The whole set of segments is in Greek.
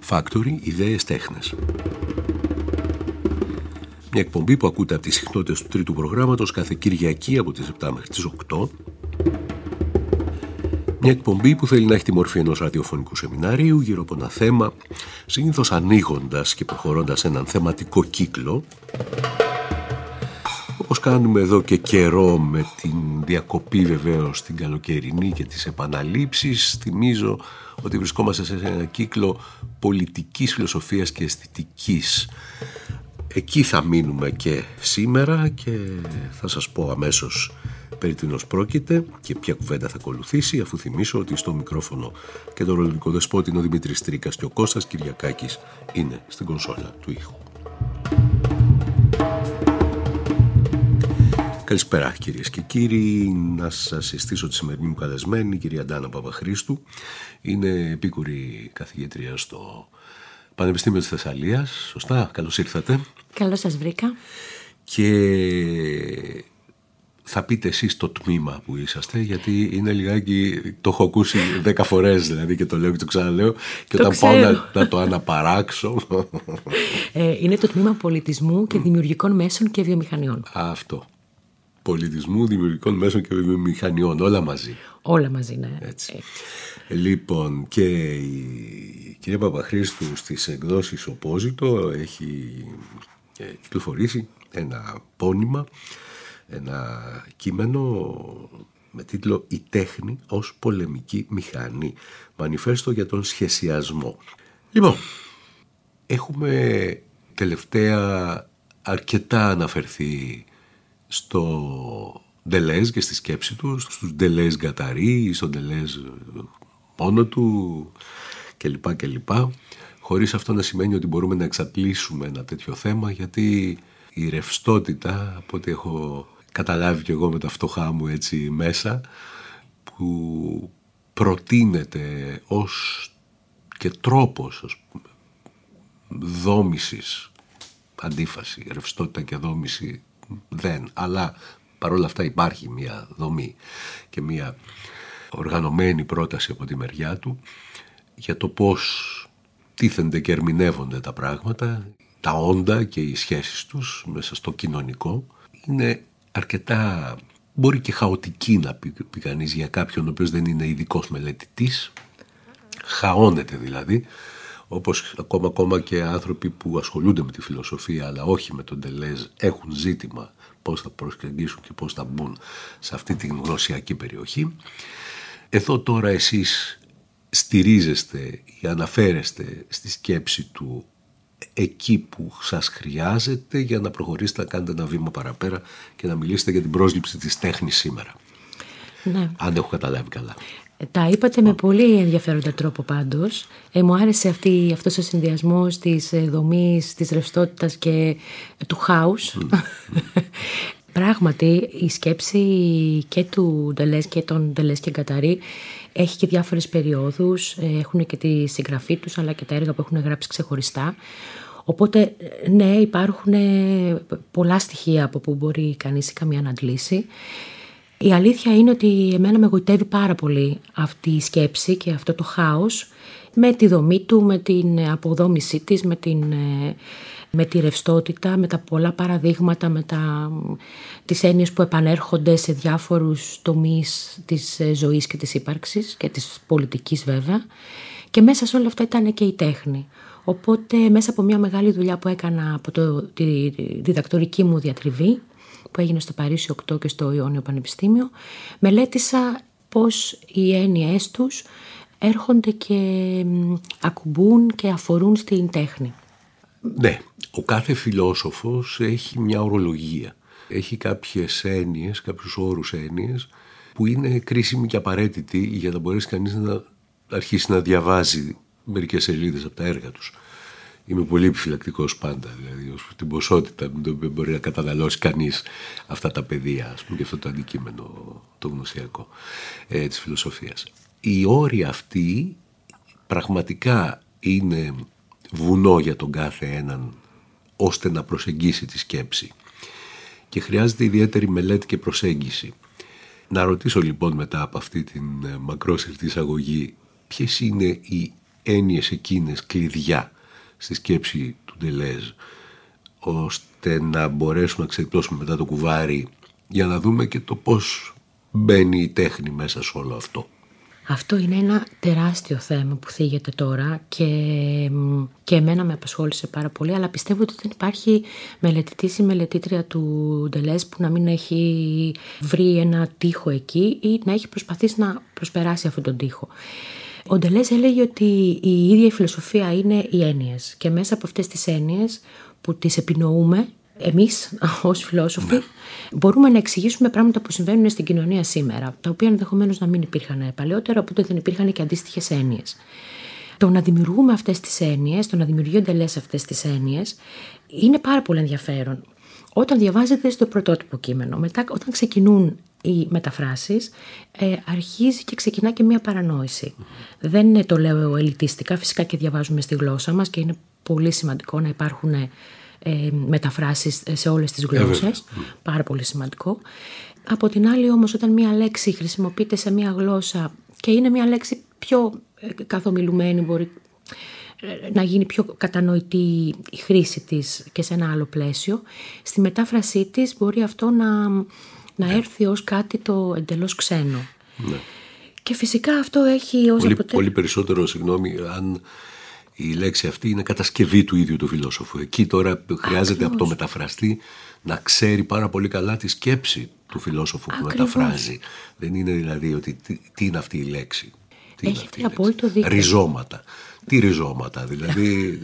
Factory, ιδέες τέχνες. Μια εκπομπή που ακούτε από τις συχνότητες του τρίτου προγράμματος κάθε Κυριακή από τις 7 μέχρι τις 8. Μια εκπομπή που θέλει να έχει τη μορφή ενός ραδιοφωνικού σεμιναρίου γύρω από ένα θέμα, συνήθως ανοίγοντας και προχωρώντας έναν θεματικό κύκλο, όπως κάνουμε εδώ και καιρό με την διακοπή βεβαίως την καλοκαιρινή και τις επαναλήψεις. Θυμίζω ότι βρισκόμαστε σε ένα κύκλο πολιτικής φιλοσοφίας και αισθητικής. Εκεί θα μείνουμε και σήμερα και θα σας πω αμέσως περί τίνος πρόκειται και ποια κουβέντα θα ακολουθήσει, αφού θυμίσω ότι στο μικρόφωνο και το ρολοδικό δεσπότη είναι ο Δημήτρης Τρίκας και ο Κώστας Κυριακάκης είναι στην κονσόλα του ήχου. Καλησπέρα κυρίες και κύριοι, να σας συστήσω τη σημερινή μου καλεσμένη, η κυρία Ντάνα Παπαχρήστου. Είναι επίκουρη καθηγήτρια στο Πανεπιστήμιο της Θεσσαλίας. Σωστά, καλώς ήρθατε. Καλώς σας βρήκα. Και θα πείτε εσείς το τμήμα που είσαστε, γιατί είναι λιγάκι, το έχω ακούσει 10 φορές δηλαδή και το λέω και το ξαναλέω και όταν πάω να το αναπαράξω. Είναι το τμήμα πολιτισμού και δημιουργικών μέσων και βιομηχανιών. Αυτό. Πολιτισμού, δημιουργικών μέσων και βιομηχανιών, όλα μαζί. Όλα μαζί, ναι. Έτσι. Λοιπόν, και η κυρία Παπαχρήστου στις εκδόσεις Οπόζητο έχει κυκλοφορήσει ένα πόνημα, ένα κείμενο με τίτλο «Η τέχνη ως πολεμική μηχανή. Μανιφέστο για τον σχεσιασμό». Λοιπόν, έχουμε τελευταία αρκετά αναφερθεί στο Ντελέζ και στη σκέψη του, στους Ντελέζ Γκαταρί, στον Ντελέζ μόνο του κλπ. Χωρίς αυτό να σημαίνει ότι μπορούμε να εξατλήσουμε ένα τέτοιο θέμα, γιατί η ρευστότητα, από ό,τι έχω καταλάβει και εγώ με τα φτωχά μου έτσι μέσα, που προτείνεται ως και τρόπος ας πούμε, δόμησης, αντίφαση, ρευστότητα και δόμηση δεν, αλλά παρόλα αυτά υπάρχει μια δομή και μια οργανωμένη πρόταση από τη μεριά του για το πώς τίθενται και ερμηνεύονται τα πράγματα, τα όντα και οι σχέσεις τους μέσα στο κοινωνικό. Είναι αρκετά, μπορεί και χαοτική να πει κανείς για κάποιον ο οποίος δεν είναι ειδικός μελετητής. Χαώνεται δηλαδή, όπως ακόμα και άνθρωποι που ασχολούνται με τη φιλοσοφία αλλά όχι με τον Ντελέζ έχουν ζήτημα πώς θα προσεγγίσουν και πώς θα μπουν σε αυτή την γνωσιακή περιοχή. Εδώ τώρα εσείς στηρίζεστε ή αναφέρεστε στη σκέψη του εκεί που σας χρειάζεται για να προχωρήσετε να κάνετε ένα βήμα παραπέρα και να μιλήσετε για την πρόσληψη της τέχνης σήμερα. Ναι. Αν έχω καταλάβει καλά. Τα είπατε με πολύ ενδιαφέροντα τρόπο πάντως. Μου άρεσε αυτός ο συνδυασμός της δομής, της ρευστότητας και του χάους. Πράγματι η σκέψη και του Ντελέζ και των Ντελέζ και Γκαταρί έχει και διάφορες περιόδους, έχουν και τη συγγραφή τους αλλά και τα έργα που έχουν γράψει ξεχωριστά. Οπότε ναι, υπάρχουν πολλά στοιχεία από που μπορεί κανείς ή καμία να αντλήσει. Η αλήθεια είναι ότι εμένα με γοητεύει πάρα πολύ αυτή η σκέψη και αυτό το χάος με τη δομή του, με την αποδόμησή της, με τη ρευστότητα, με τα πολλά παραδείγματα, με τις έννοιες που επανέρχονται σε διάφορους τομείς της ζωής και της ύπαρξης και της πολιτικής βέβαια. Και μέσα σε όλα αυτά ήταν και η τέχνη. Οπότε μέσα από μια μεγάλη δουλειά που έκανα από τη διδακτορική μου διατριβή, που έγινε στο Παρίσι 8 και στο Ιόνιο Πανεπιστήμιο, μελέτησα πώς οι έννοιες τους έρχονται και ακουμπούν και αφορούν στην τέχνη. Ναι, ο κάθε φιλόσοφος έχει μια ορολογία. Έχει κάποιες έννοιες, κάποιους όρους έννοιες που είναι κρίσιμοι και απαραίτητοι για να μπορέσει κανείς να αρχίσει να διαβάζει μερικές σελίδες από τα έργα τους. Είμαι πολύ επιφυλακτικός πάντα, δηλαδή ως την ποσότητα με την οποία μπορεί να καταναλώσει κανείς αυτά τα πεδία, ας πούμε, και αυτό το αντικείμενο το γνωσιακό της φιλοσοφίας. Οι όροι αυτοί πραγματικά είναι βουνό για τον κάθε έναν ώστε να προσεγγίσει τη σκέψη και χρειάζεται ιδιαίτερη μελέτη και προσέγγιση. Να ρωτήσω λοιπόν μετά από αυτή την μακρόσυρτη εισαγωγή ποιες είναι οι έννοιες εκείνες κλειδιά στη σκέψη του Ντελέζ, ώστε να μπορέσουμε να ξεδιπλώσουμε μετά το κουβάρι για να δούμε και το πώς μπαίνει η τέχνη μέσα σε όλο αυτό. Αυτό είναι ένα τεράστιο θέμα που θίγεται τώρα και εμένα με απασχόλησε πάρα πολύ, αλλά πιστεύω ότι δεν υπάρχει μελετητής ή μελετήτρια του Ντελέζ που να μην έχει βρει ένα τοίχο εκεί ή να έχει προσπαθήσει να προσπεράσει αυτόν τον τοίχο. Ο Ντελέζ έλεγε ότι η ίδια η φιλοσοφία είναι οι έννοιες και μέσα από αυτές τις έννοιες που τις επινοούμε εμείς ως φιλόσοφοι μπορούμε να εξηγήσουμε πράγματα που συμβαίνουν στην κοινωνία σήμερα, τα οποία ενδεχομένως να μην υπήρχαν παλαιότερα, οπότε δεν υπήρχαν και αντίστοιχες έννοιες. Το να δημιουργούμε αυτές τις έννοιες, το να δημιουργεί ο Ντελέζ αυτές τις έννοιες, είναι πάρα πολύ ενδιαφέρον. Όταν διαβάζετε στο πρωτότυπο κείμενο, μετά όταν ξεκινούν οι μεταφράσεις, αρχίζει και ξεκινά και μία παρανόηση. Δεν το λέω ελιτιστικά, φυσικά και διαβάζουμε στη γλώσσα μας και είναι πολύ σημαντικό να υπάρχουν μεταφράσεις σε όλες τις γλώσσες, πάρα πολύ σημαντικό. Από την άλλη όμως, όταν μία λέξη χρησιμοποιείται σε μία γλώσσα και είναι μία λέξη πιο καθομιλουμένη, μπορεί να γίνει πιο κατανοητή η χρήση της και σε ένα άλλο πλαίσιο, στη μετάφρασή της μπορεί αυτό να έρθει ως κάτι το εντελώς ξένο. Ναι. Και φυσικά αυτό έχει ως πολύ περισσότερο, συγγνώμη, αν η λέξη αυτή είναι κατασκευή του ίδιου του φιλόσοφου. Εκεί τώρα χρειάζεται από το μεταφραστή να ξέρει πάρα πολύ καλά τη σκέψη του φιλόσοφου που μεταφράζει. Δεν είναι δηλαδή ότι τι είναι αυτή η λέξη. Έχετε απόλυτο δίκιο. Ριζώματα. Τι ριζώματα, δηλαδή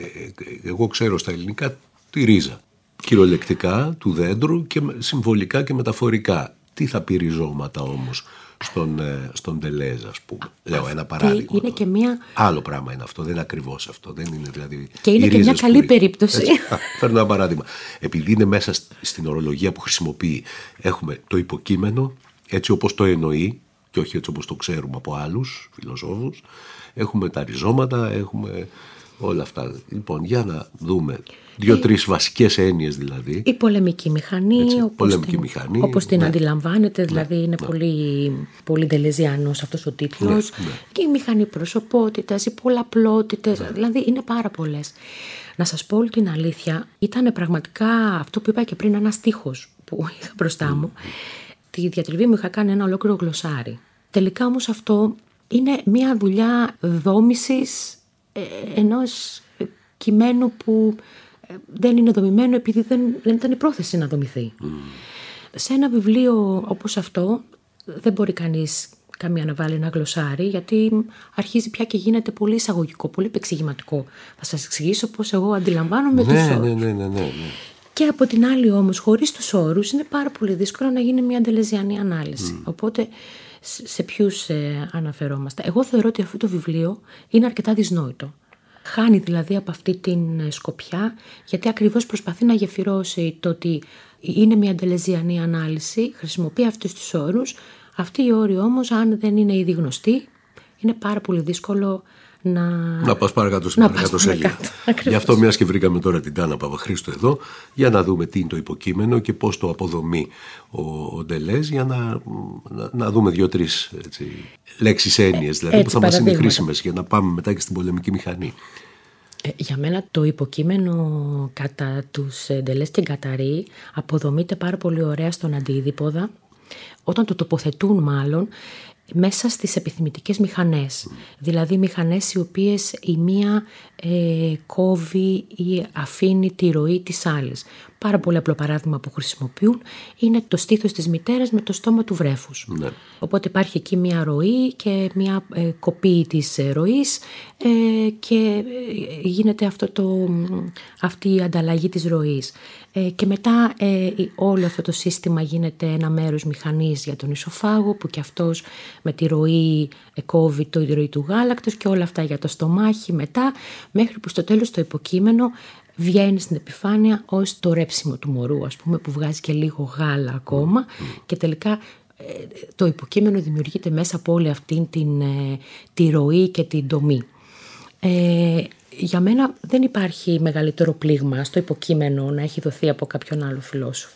εγώ ξέρω στα ελληνικά τη ρίζα. Κυριολεκτικά του δέντρου και συμβολικά και μεταφορικά. Τι θα πει ριζώματα όμως στον Ντελέζ, ας πούμε. Λέω ένα παράδειγμα. Είναι και μια... Άλλο πράγμα είναι αυτό, δεν είναι ακριβώς αυτό. Δεν είναι, δηλαδή, και είναι και μια καλή περίπτωση. Φέρνω ένα παράδειγμα. Επειδή είναι μέσα στην ορολογία που χρησιμοποιεί, έχουμε το υποκείμενο έτσι όπως το εννοεί και όχι έτσι όπως το ξέρουμε από άλλους φιλοσόφους. Έχουμε τα ριζώματα, έχουμε όλα αυτά. Λοιπόν, για να δούμε 2-3 βασικές έννοιες δηλαδή. Η πολεμική μηχανή, έτσι, όπως την αντιλαμβάνετε, δηλαδή είναι πολύ ντελεζιανός αυτός ο τίτλος. Και η μηχανή προσωπότητας, οι πολλαπλότητες, δηλαδή είναι πάρα πολλές. Να σας πω όλη την αλήθεια, ήταν πραγματικά αυτό που είπα και πριν, ένας στίχος που είχα μπροστά μου. Τη διατριβή μου είχα κάνει ένα ολόκληρο γλωσσάρι. Τελικά όμως αυτό είναι μια δουλειά δόμησης ενός κειμένου που δεν είναι δομημένο επειδή δεν ήταν η πρόθεση να δομηθεί. Σε ένα βιβλίο όπως αυτό δεν μπορεί καμία να βάλει ένα γλωσσάρι, γιατί αρχίζει πια και γίνεται πολύ εισαγωγικό, πολύ επεξηγηματικό. Θα σας εξηγήσω πώς εγώ αντιλαμβάνομαι τους όρους. Ναι. Και από την άλλη όμως, χωρίς τους όρους, είναι πάρα πολύ δύσκολο να γίνει μια ντελεζιανή ανάλυση. Οπότε, σε ποιους αναφερόμαστε. Εγώ θεωρώ ότι αυτό το βιβλίο είναι αρκετά δυσνόητο. Χάνει δηλαδή από αυτή την σκοπιά, γιατί ακριβώς προσπαθεί να γεφυρώσει το ότι είναι μια ντελεζιανή ανάλυση, χρησιμοποιεί αυτούς τους όρους. Αυτοί οι όροι όμως, αν δεν είναι ήδη γνωστοί, είναι πάρα πολύ δύσκολο να πας παρακάτω στην παρακάτω σελίδα. Γι' αυτό μιας και βρήκαμε τώρα την Τάνα Παπαχρήστου εδώ, για να δούμε τι είναι το υποκείμενο και πώς το αποδομεί ο Ντελέζ, για να δούμε 2-3 λέξεις έννοιες δηλαδή, που θα μας είναι χρήσιμες για να πάμε μετά και στην πολεμική μηχανή. Για μένα το υποκείμενο κατά τους Ντελέζ και Γκαταρί αποδομείται πάρα πολύ ωραία στον αντίδυποδα, όταν το τοποθετούν μάλλον μέσα στις επιθυμητικές μηχανές. Δηλαδή μηχανές οι οποίες η μία κόβει ή αφήνει τη ροή της άλλης. Πάρα πολύ απλό παράδειγμα που χρησιμοποιούν είναι το στήθος της μητέρας με το στόμα του βρέφους. Ναι. Οπότε υπάρχει εκεί μια ροή και μια κοπή της ροής και γίνεται αυτή η ανταλλαγή της ροής. Και μετά όλο αυτό το σύστημα γίνεται ένα μέρος μηχανής για τον ισοφάγο, που και αυτός με τη ροή κόβει τη ροή του γάλακτος και όλα αυτά για το στομάχι μετά, μέχρι που στο τέλος το υποκείμενο βγαίνει στην επιφάνεια ως το ρέψιμο του μωρού, ας πούμε, που βγάζει και λίγο γάλα ακόμα και τελικά το υποκείμενο δημιουργείται μέσα από όλη αυτή τη ροή και την δομή. Για μένα δεν υπάρχει μεγαλύτερο πλήγμα στο υποκείμενο να έχει δοθεί από κάποιον άλλο φιλόσοφο.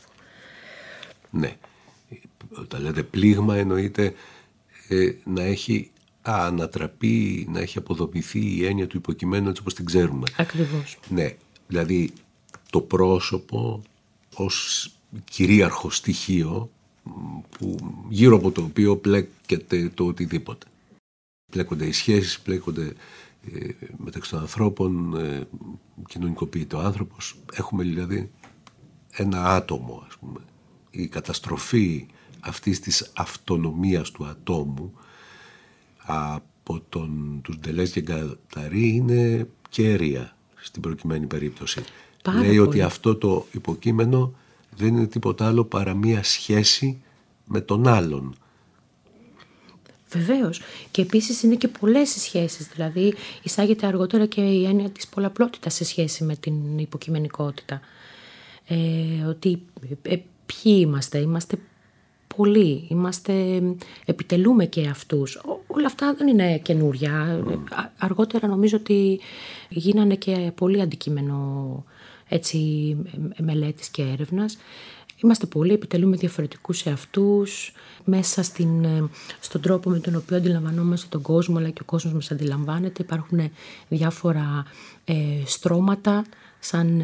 Ναι. Όταν λέτε πλήγμα εννοείται να έχει ανατραπεί, να έχει αποδομηθεί η έννοια του υποκειμένου έτσι όπως την ξέρουμε. Ακριβώς. Ναι, δηλαδή το πρόσωπο ως κυρίαρχο στοιχείο που, γύρω από το οποίο πλέκεται το οτιδήποτε. Πλέκονται οι σχέσεις, πλέκονται μεταξύ των ανθρώπων, κοινωνικοποιείται ο άνθρωπος. Έχουμε δηλαδή ένα άτομο, ας πούμε. Η καταστροφή αυτής της αυτονομίας του ατόμου από τους Ντελέζ και Γκαταρί είναι κέρια στην προκειμένη περίπτωση. Πάρα Λέει πολύ. ότι αυτό το υποκείμενο δεν είναι τίποτα άλλο παρά μία σχέση με τον άλλον. Βεβαίως. Και επίσης είναι και πολλές οι σχέσεις. Δηλαδή εισάγεται αργότερα και η έννοια της πολλαπλότητας σε σχέση με την υποκειμενικότητα. Ότι ποιοι είμαστε πολλοί, επιτελούμε και αυτούς. Όλα αυτά δεν είναι καινούρια. Αργότερα νομίζω ότι γίνανε και πολύ αντικείμενο μελέτης και έρευνας. Είμαστε πολλοί, επιτελούμε διαφορετικούς εαυτούς μέσα στον τρόπο με τον οποίο αντιλαμβανόμαστε τον κόσμο, αλλά και ο κόσμος μας αντιλαμβάνεται. Υπάρχουν διάφορα στρώματα σαν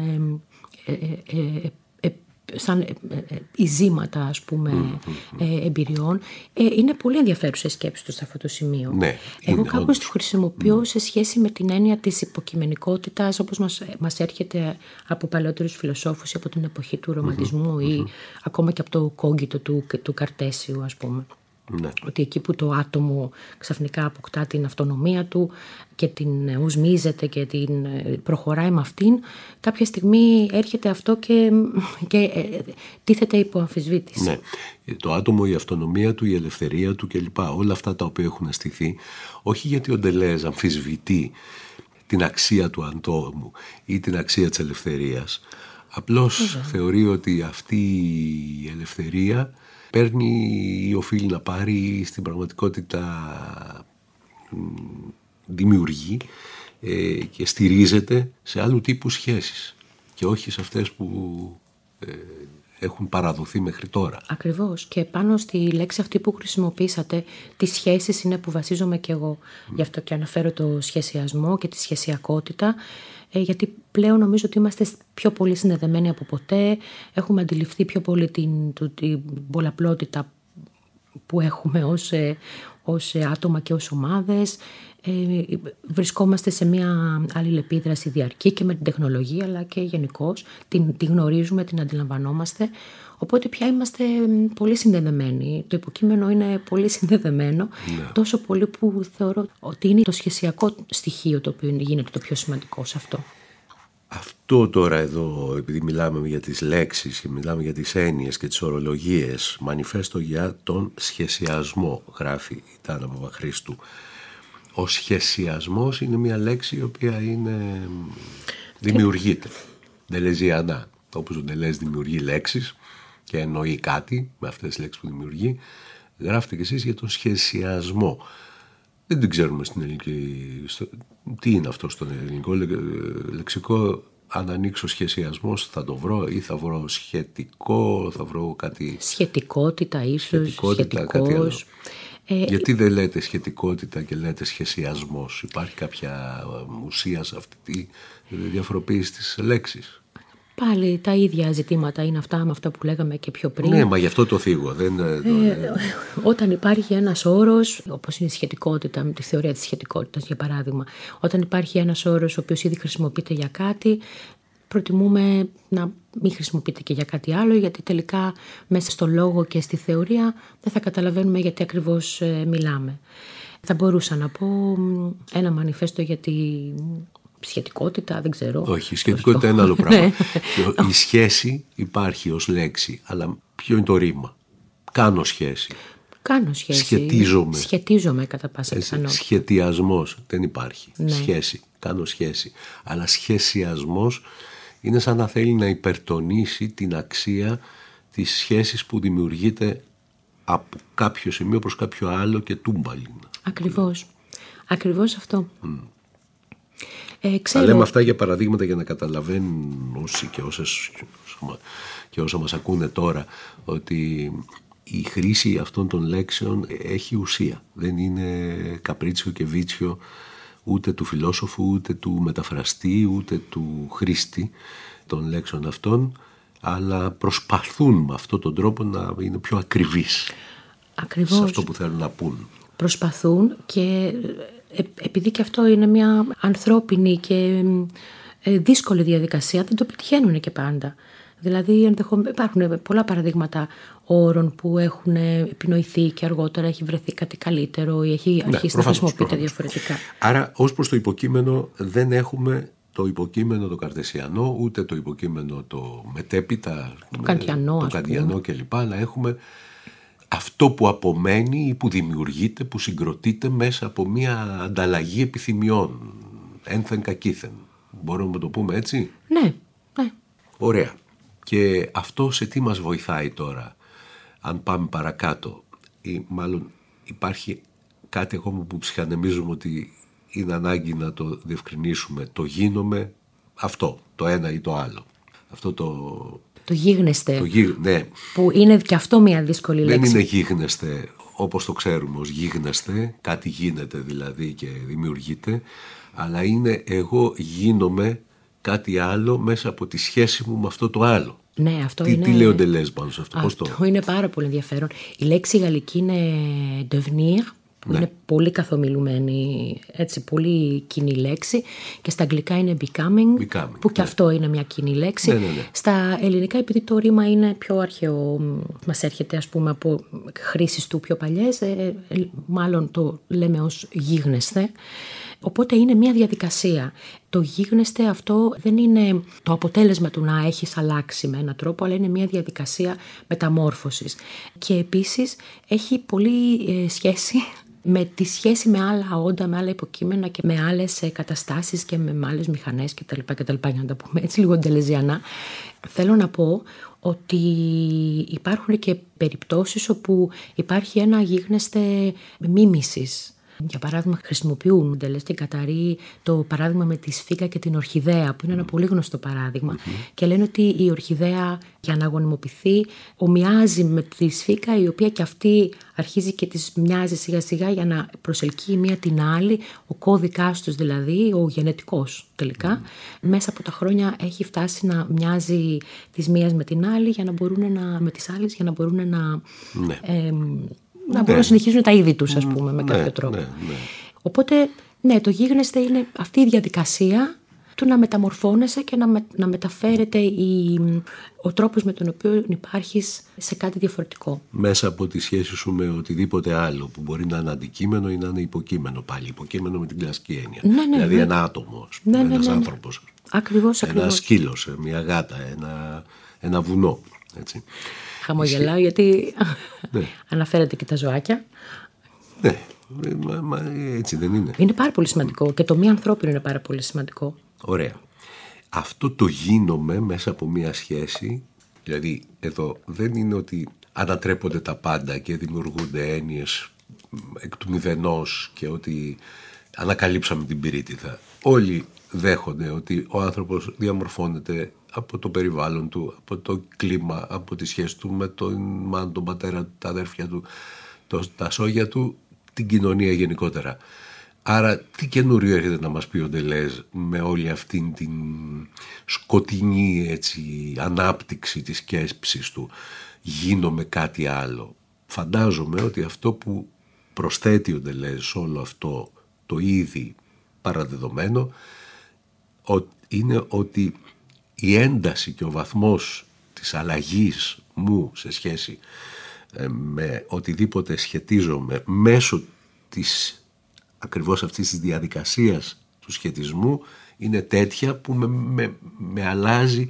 ειζήματα, ας πούμε, εμπειριών. Είναι πολύ ενδιαφέρουσα η σκέψη του σε αυτό το σημείο. Ναι, Εγώ κάπως το χρησιμοποιώ σε σχέση με την έννοια της υποκειμενικότητας, όπως μας έρχεται από παλαιότερους φιλοσόφους ή από την εποχή του ρομαντισμού ή ακόμα και από το κόγκιτο του Καρτέσιου, ας πούμε. Ναι. Ότι εκεί που το άτομο ξαφνικά αποκτά την αυτονομία του και την οσμίζεται και την προχωράει με αυτήν, κάποια στιγμή έρχεται αυτό και τίθεται υπό αμφισβήτηση. Ναι. Το άτομο, η αυτονομία του, η ελευθερία του κλπ. Όλα αυτά τα οποία έχουν αστηθεί, όχι γιατί ο Ντελέζ αμφισβητεί την αξία του ατόμου ή την αξία της ελευθερίας. Απλώς θεωρεί ότι αυτή η ελευθερία παίρνει ή οφείλει να πάρει, στην πραγματικότητα δημιουργεί και στηρίζεται σε άλλου τύπου σχέσεις και όχι σε αυτές που έχουν παραδοθεί μέχρι τώρα. Ακριβώς. Και πάνω στη λέξη αυτή που χρησιμοποίησατε, τις σχέσεις είναι που βασίζομαι και εγώ. Γι' αυτό και αναφέρω το σχεσιασμό και τη σχεσιακότητα, γιατί πλέον νομίζω ότι είμαστε πιο πολύ συνδεδεμένοι από ποτέ. Έχουμε αντιληφθεί πιο πολύ την πολλαπλότητα που έχουμε ως άτομα και ως ομάδες. Βρισκόμαστε σε μια αλληλεπίδραση διαρκή και με την τεχνολογία, αλλά και γενικώς την γνωρίζουμε, την αντιλαμβανόμαστε, οπότε πια είμαστε πολύ συνδεδεμένοι. Το υποκείμενο είναι πολύ συνδεδεμένο, τόσο πολύ που θεωρώ ότι είναι το σχεσιακό στοιχείο το οποίο γίνεται το πιο σημαντικό σε αυτό. Αυτό τώρα εδώ, επειδή μιλάμε για τις λέξεις και μιλάμε για τις έννοιες και τις ορολογίες, μανιφέστο για τον σχεσιασμό, γράφει η Τάνα Παπαχρήστου. Ο σχεσιασμός είναι μια λέξη η οποία δημιουργείται. Ντελεζιανά. Όπως ο Ντελέζ δημιουργεί λέξεις και εννοεί κάτι με αυτές τις λέξεις που δημιουργεί, γράφετε κι εσείς για τον σχεσιασμό. Δεν την ξέρουμε στην ελληνική. Τι είναι αυτό στον ελληνικό λεξικό. Αν ανοίξω σχεσιασμός θα το βρω ή θα βρω σχετικό, θα βρω κάτι. Σχετικότητα ίσως, σχετικότητα, κάτι άλλο. Γιατί δεν λέτε σχετικότητα και λέτε σχεσιασμός? Υπάρχει κάποια ουσία σε αυτή τη διαφοροποίηση της λέξης? Πάλι τα ίδια ζητήματα είναι αυτά με αυτά που λέγαμε και πιο πριν. Ναι, μα γι' αυτό το θίγω. Όταν υπάρχει ένας όρος, όπως είναι η σχετικότητα, με τη θεωρία της σχετικότητας για παράδειγμα, όταν υπάρχει ένας όρος ο οποίος ήδη χρησιμοποιείται για κάτι, προτιμούμε να μην χρησιμοποιείται και για κάτι άλλο, γιατί τελικά μέσα στο λόγο και στη θεωρία δεν θα καταλαβαίνουμε γιατί ακριβώς μιλάμε. Θα μπορούσα να πω ένα μανιφέστο για τη σχετικότητα, δεν ξέρω. Όχι, η σχετικότητα είναι άλλο πράγμα. Η σχέση υπάρχει ως λέξη, αλλά ποιο είναι το ρήμα? Κάνω σχέση. Κάνω σχέση. Σχετίζομαι κατά πάσα πιθανότητα. Σχετιασμός δεν υπάρχει. Ναι. Σχέση. Κάνω σχέση. Αλλά σχεσιασμός είναι σαν να θέλει να υπερτονίσει την αξία της σχέσης που δημιουργείται από κάποιο σημείο προς κάποιο άλλο και τούμπαλιν. Ακριβώς. Ακριβώς αυτό. Θα λέμε αυτά για παραδείγματα για να καταλαβαίνουν όσοι και όσα μας ακούνε τώρα ότι η χρήση αυτών των λέξεων έχει ουσία. Δεν είναι καπρίτσιο και βίτσιο ούτε του φιλόσοφου, ούτε του μεταφραστή, ούτε του χρήστη των λέξεων αυτών, αλλά προσπαθούν με αυτόν τον τρόπο να είναι πιο ακριβείς. Ακριβώς. Σε αυτό που θέλουν να πούν. Προσπαθούν, και επειδή και αυτό είναι μια ανθρώπινη και δύσκολη διαδικασία, δεν το πετυχαίνουν και πάντα. Δηλαδή υπάρχουν πολλά παραδείγματα όρων που έχουν επινοηθεί και αργότερα έχει βρεθεί κάτι καλύτερο ή έχει αρχίσει να χρησιμοποιείται διαφορετικά. Άρα ως προς το υποκείμενο δεν έχουμε το υποκείμενο το καρτεσιανό, ούτε το υποκείμενο το μετέπειτα, το καντιανό κλπ. Αλλά έχουμε αυτό που απομένει ή που δημιουργείται, που συγκροτείται μέσα από μια ανταλλαγή επιθυμιών, ένθεν κακήθεν. Μπορούμε να το πούμε έτσι? Ναι. Ωραία. Και αυτό σε τι μας βοηθάει τώρα, αν πάμε παρακάτω? Ή μάλλον υπάρχει κάτι ακόμα που ψυχανεμίζουμε ότι είναι ανάγκη να το διευκρινίσουμε. Το γίνομαι αυτό, το ένα ή το άλλο. Αυτό το γίγνεσθε, ναι. Που είναι και αυτό μια δύσκολη λέξη. Δεν είναι γίγνεσθε όπως το ξέρουμε ως γίγνεσθε, κάτι γίνεται δηλαδή και δημιουργείται, αλλά είναι εγώ γίνομαι κάτι άλλο μέσα από τη σχέση μου με αυτό το άλλο. Ναι, αυτό τι λέει ο Ντελέζ πάνω σε αυτό? Αυτό είναι πάρα πολύ ενδιαφέρον. Η λέξη γαλλική είναι devenir, που είναι πολύ καθομιλουμένη, έτσι, πολύ κοινή λέξη, και στα αγγλικά είναι becoming, που και αυτό είναι μια κοινή λέξη. Ναι. Στα ελληνικά, επειδή το ρήμα είναι πιο αρχαίο, μας έρχεται ας πούμε από χρήσεις του πιο παλιές, μάλλον το λέμε ως γίγνεσθε. Οπότε είναι μια διαδικασία. Το γίγνεσθε αυτό δεν είναι το αποτέλεσμα του να έχεις αλλάξει με έναν τρόπο, αλλά είναι μια διαδικασία μεταμόρφωσης. Και επίσης έχει πολύ σχέση με τη σχέση με άλλα όντα, με άλλα υποκείμενα και με άλλες καταστάσεις και με άλλες μηχανές κτλ. Για να τα πούμε έτσι λίγο ντελεζιανά. Θέλω να πω ότι υπάρχουν και περιπτώσεις όπου υπάρχει ένα γίγνεσθε μίμησης. Για παράδειγμα, χρησιμοποιούν Ντελέζ και Γκαταρί το παράδειγμα με τη σφίγγα και την ορχιδέα, που είναι ένα πολύ γνωστό παράδειγμα. Και λένε ότι η ορχιδέα, για να γονιμοποιηθεί, ομοιάζει με τη σφίγγα, η οποία και αυτή αρχίζει και της μοιάζει σιγά σιγά για να προσελκύει μία την άλλη. Ο κώδικάς τους δηλαδή, ο γενετικός τελικά, μέσα από τα χρόνια έχει φτάσει να μοιάζει της μίας με την άλλη, για να μπορούν με τις άλλες, για να μπορούν να μπορούν να συνεχίζουν τα είδη τους, ας πούμε, με κάποιο τρόπο. Ναι. Οπότε, ναι, το γίγνεσθε είναι αυτή η διαδικασία του να μεταμορφώνεσαι και να μεταφέρεται ο τρόπος με τον οποίο υπάρχεις σε κάτι διαφορετικό. Μέσα από τη σχέση σου με οτιδήποτε άλλο, που μπορεί να είναι αντικείμενο ή να είναι υποκείμενο πάλι. Υποκείμενο με την κλασική έννοια. Δηλαδή ένα άτομο, ένας άνθρωπος. Ακριβώς. Ένα σκύλος, μια γάτα, ένα βουνό. Έτσι. Χαμογελάω γιατί αναφέρεται και τα ζωάκια. Ναι, έτσι δεν είναι? Είναι πάρα πολύ σημαντικό, και το μη ανθρώπινο είναι πάρα πολύ σημαντικό. Ωραία. Αυτό το γίνομαι μέσα από μια σχέση, δηλαδή εδώ δεν είναι ότι ανατρέπονται τα πάντα και δημιουργούνται έννοιες εκ του μηδενός και ότι ανακαλύψαμε την πυρίτιδα. Όλοι δέχονται ότι ο άνθρωπος διαμορφώνεται από το περιβάλλον του, από το κλίμα, από τη σχέση του με τον μάνα, τον πατέρα, τα αδέρφια του, τα σόγια του, την κοινωνία γενικότερα. Άρα τι καινούριο έρχεται να μας πει ο Ντελέζ με όλη αυτήν την σκοτεινή έτσι, ανάπτυξη της σκέψης του? Γίνομαι κάτι άλλο. Φαντάζομαι ότι αυτό που προσθέτει ο Ντελέζ σε όλο αυτό το ήδη παραδεδομένο είναι ότι η ένταση και ο βαθμός της αλλαγής μου σε σχέση με οτιδήποτε σχετίζομαι μέσω της ακριβώς αυτής της διαδικασίας του σχετισμού είναι τέτοια που με αλλάζει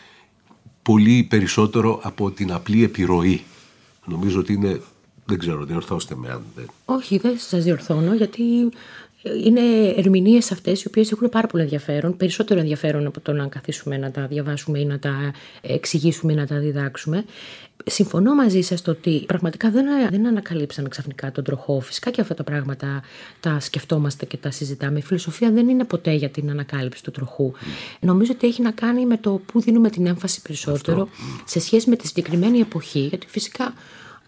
πολύ περισσότερο από την απλή επιρροή. Νομίζω ότι είναι, δεν ξέρω, διορθώστε με αν δεν... Όχι, δεν σας διορθώνω, γιατί είναι ερμηνείες αυτές οι οποίες έχουν πάρα πολύ ενδιαφέρον, περισσότερο ενδιαφέρον από το να καθίσουμε να τα διαβάσουμε ή να τα εξηγήσουμε ή να τα διδάξουμε. Συμφωνώ μαζί σας το ότι πραγματικά δεν ανακαλύψαμε ξαφνικά τον τροχό. Φυσικά και αυτά τα πράγματα τα σκεφτόμαστε και τα συζητάμε. Η φιλοσοφία δεν είναι ποτέ για την ανακάλυψη του τροχού. Νομίζω ότι έχει να κάνει με το πού δίνουμε την έμφαση περισσότερο σε σχέση με τη συγκεκριμένη εποχή, γιατί φυσικά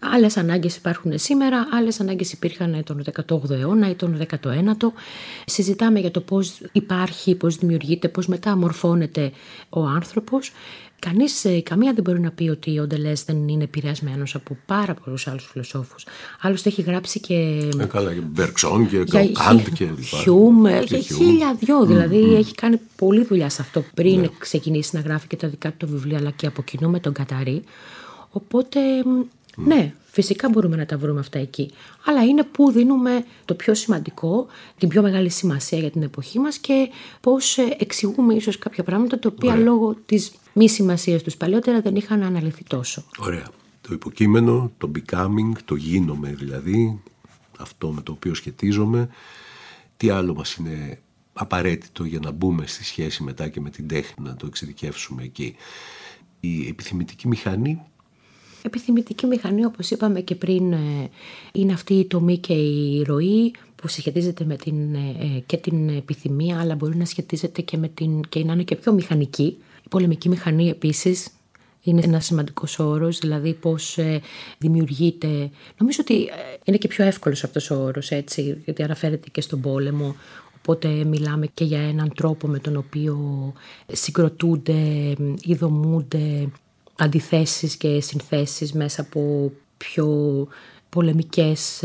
Άλλες ανάγκες υπάρχουν σήμερα, άλλες ανάγκες υπήρχαν τον 18ο αιώνα ή τον 19ο. Συζητάμε για το πώς υπάρχει, πώς δημιουργείται, πώς μεταμορφώνεται ο άνθρωπος. Καμία δεν μπορεί να πει ότι ο Ντελέζ δεν είναι επηρεασμένος από πάρα πολλούς άλλους φιλοσόφους. Άλλωστε έχει γράψει και... Καλά, και Μπεργκσόν και Καντ και Χιούμ, και χίλια δυο. Δηλαδή έχει κάνει πολλή δουλειά σε αυτό πριν ξεκινήσει να γράφει και τα δικά του βιβλία, αλλά και από κοινού με τον Καταρί. Οπότε, ναι, φυσικά μπορούμε να τα βρούμε αυτά εκεί. Αλλά είναι που δίνουμε το πιο σημαντικό, την πιο μεγάλη σημασία για την εποχή μας και πώς εξηγούμε ίσως κάποια πράγματα τα οποία λόγω της μη σημασίας τους παλιότερα δεν είχαν αναλυθεί τόσο. Ωραία. Το υποκείμενο, το becoming, το γίνομαι δηλαδή, αυτό με το οποίο σχετίζομαι, τι άλλο μας είναι απαραίτητο για να μπούμε στη σχέση μετά και με την τέχνη, να το εξειδικεύσουμε εκεί. Η επιθυμητική μηχανή. Επιθυμητική μηχανή, όπως είπαμε και πριν, είναι αυτή η τομή και η ροή που συσχετίζεται με και την επιθυμία, αλλά μπορεί να σχετίζεται και να είναι και πιο μηχανική. Η πολεμική μηχανή επίσης είναι ένας σημαντικός όρος, δηλαδή πώς δημιουργείται. Νομίζω ότι είναι και πιο εύκολος αυτός ο όρος, έτσι, γιατί αναφέρεται και στον πόλεμο. Οπότε μιλάμε και για έναν τρόπο με τον οποίο συγκροτούνται, ειδωμούνται αντιθέσεις και συνθέσεις μέσα από πιο πολεμικές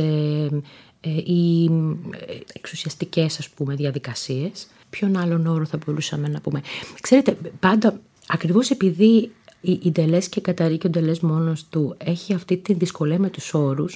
ή εξουσιαστικές, ας πούμε, διαδικασίες. Ποιον άλλον όρο θα μπορούσαμε να πούμε? Ξέρετε, πάντα ακριβώς επειδή η Ντελέζ και Καταρί και ο Ντελέζ μόνος του έχει αυτή τη δυσκολία με τους όρους,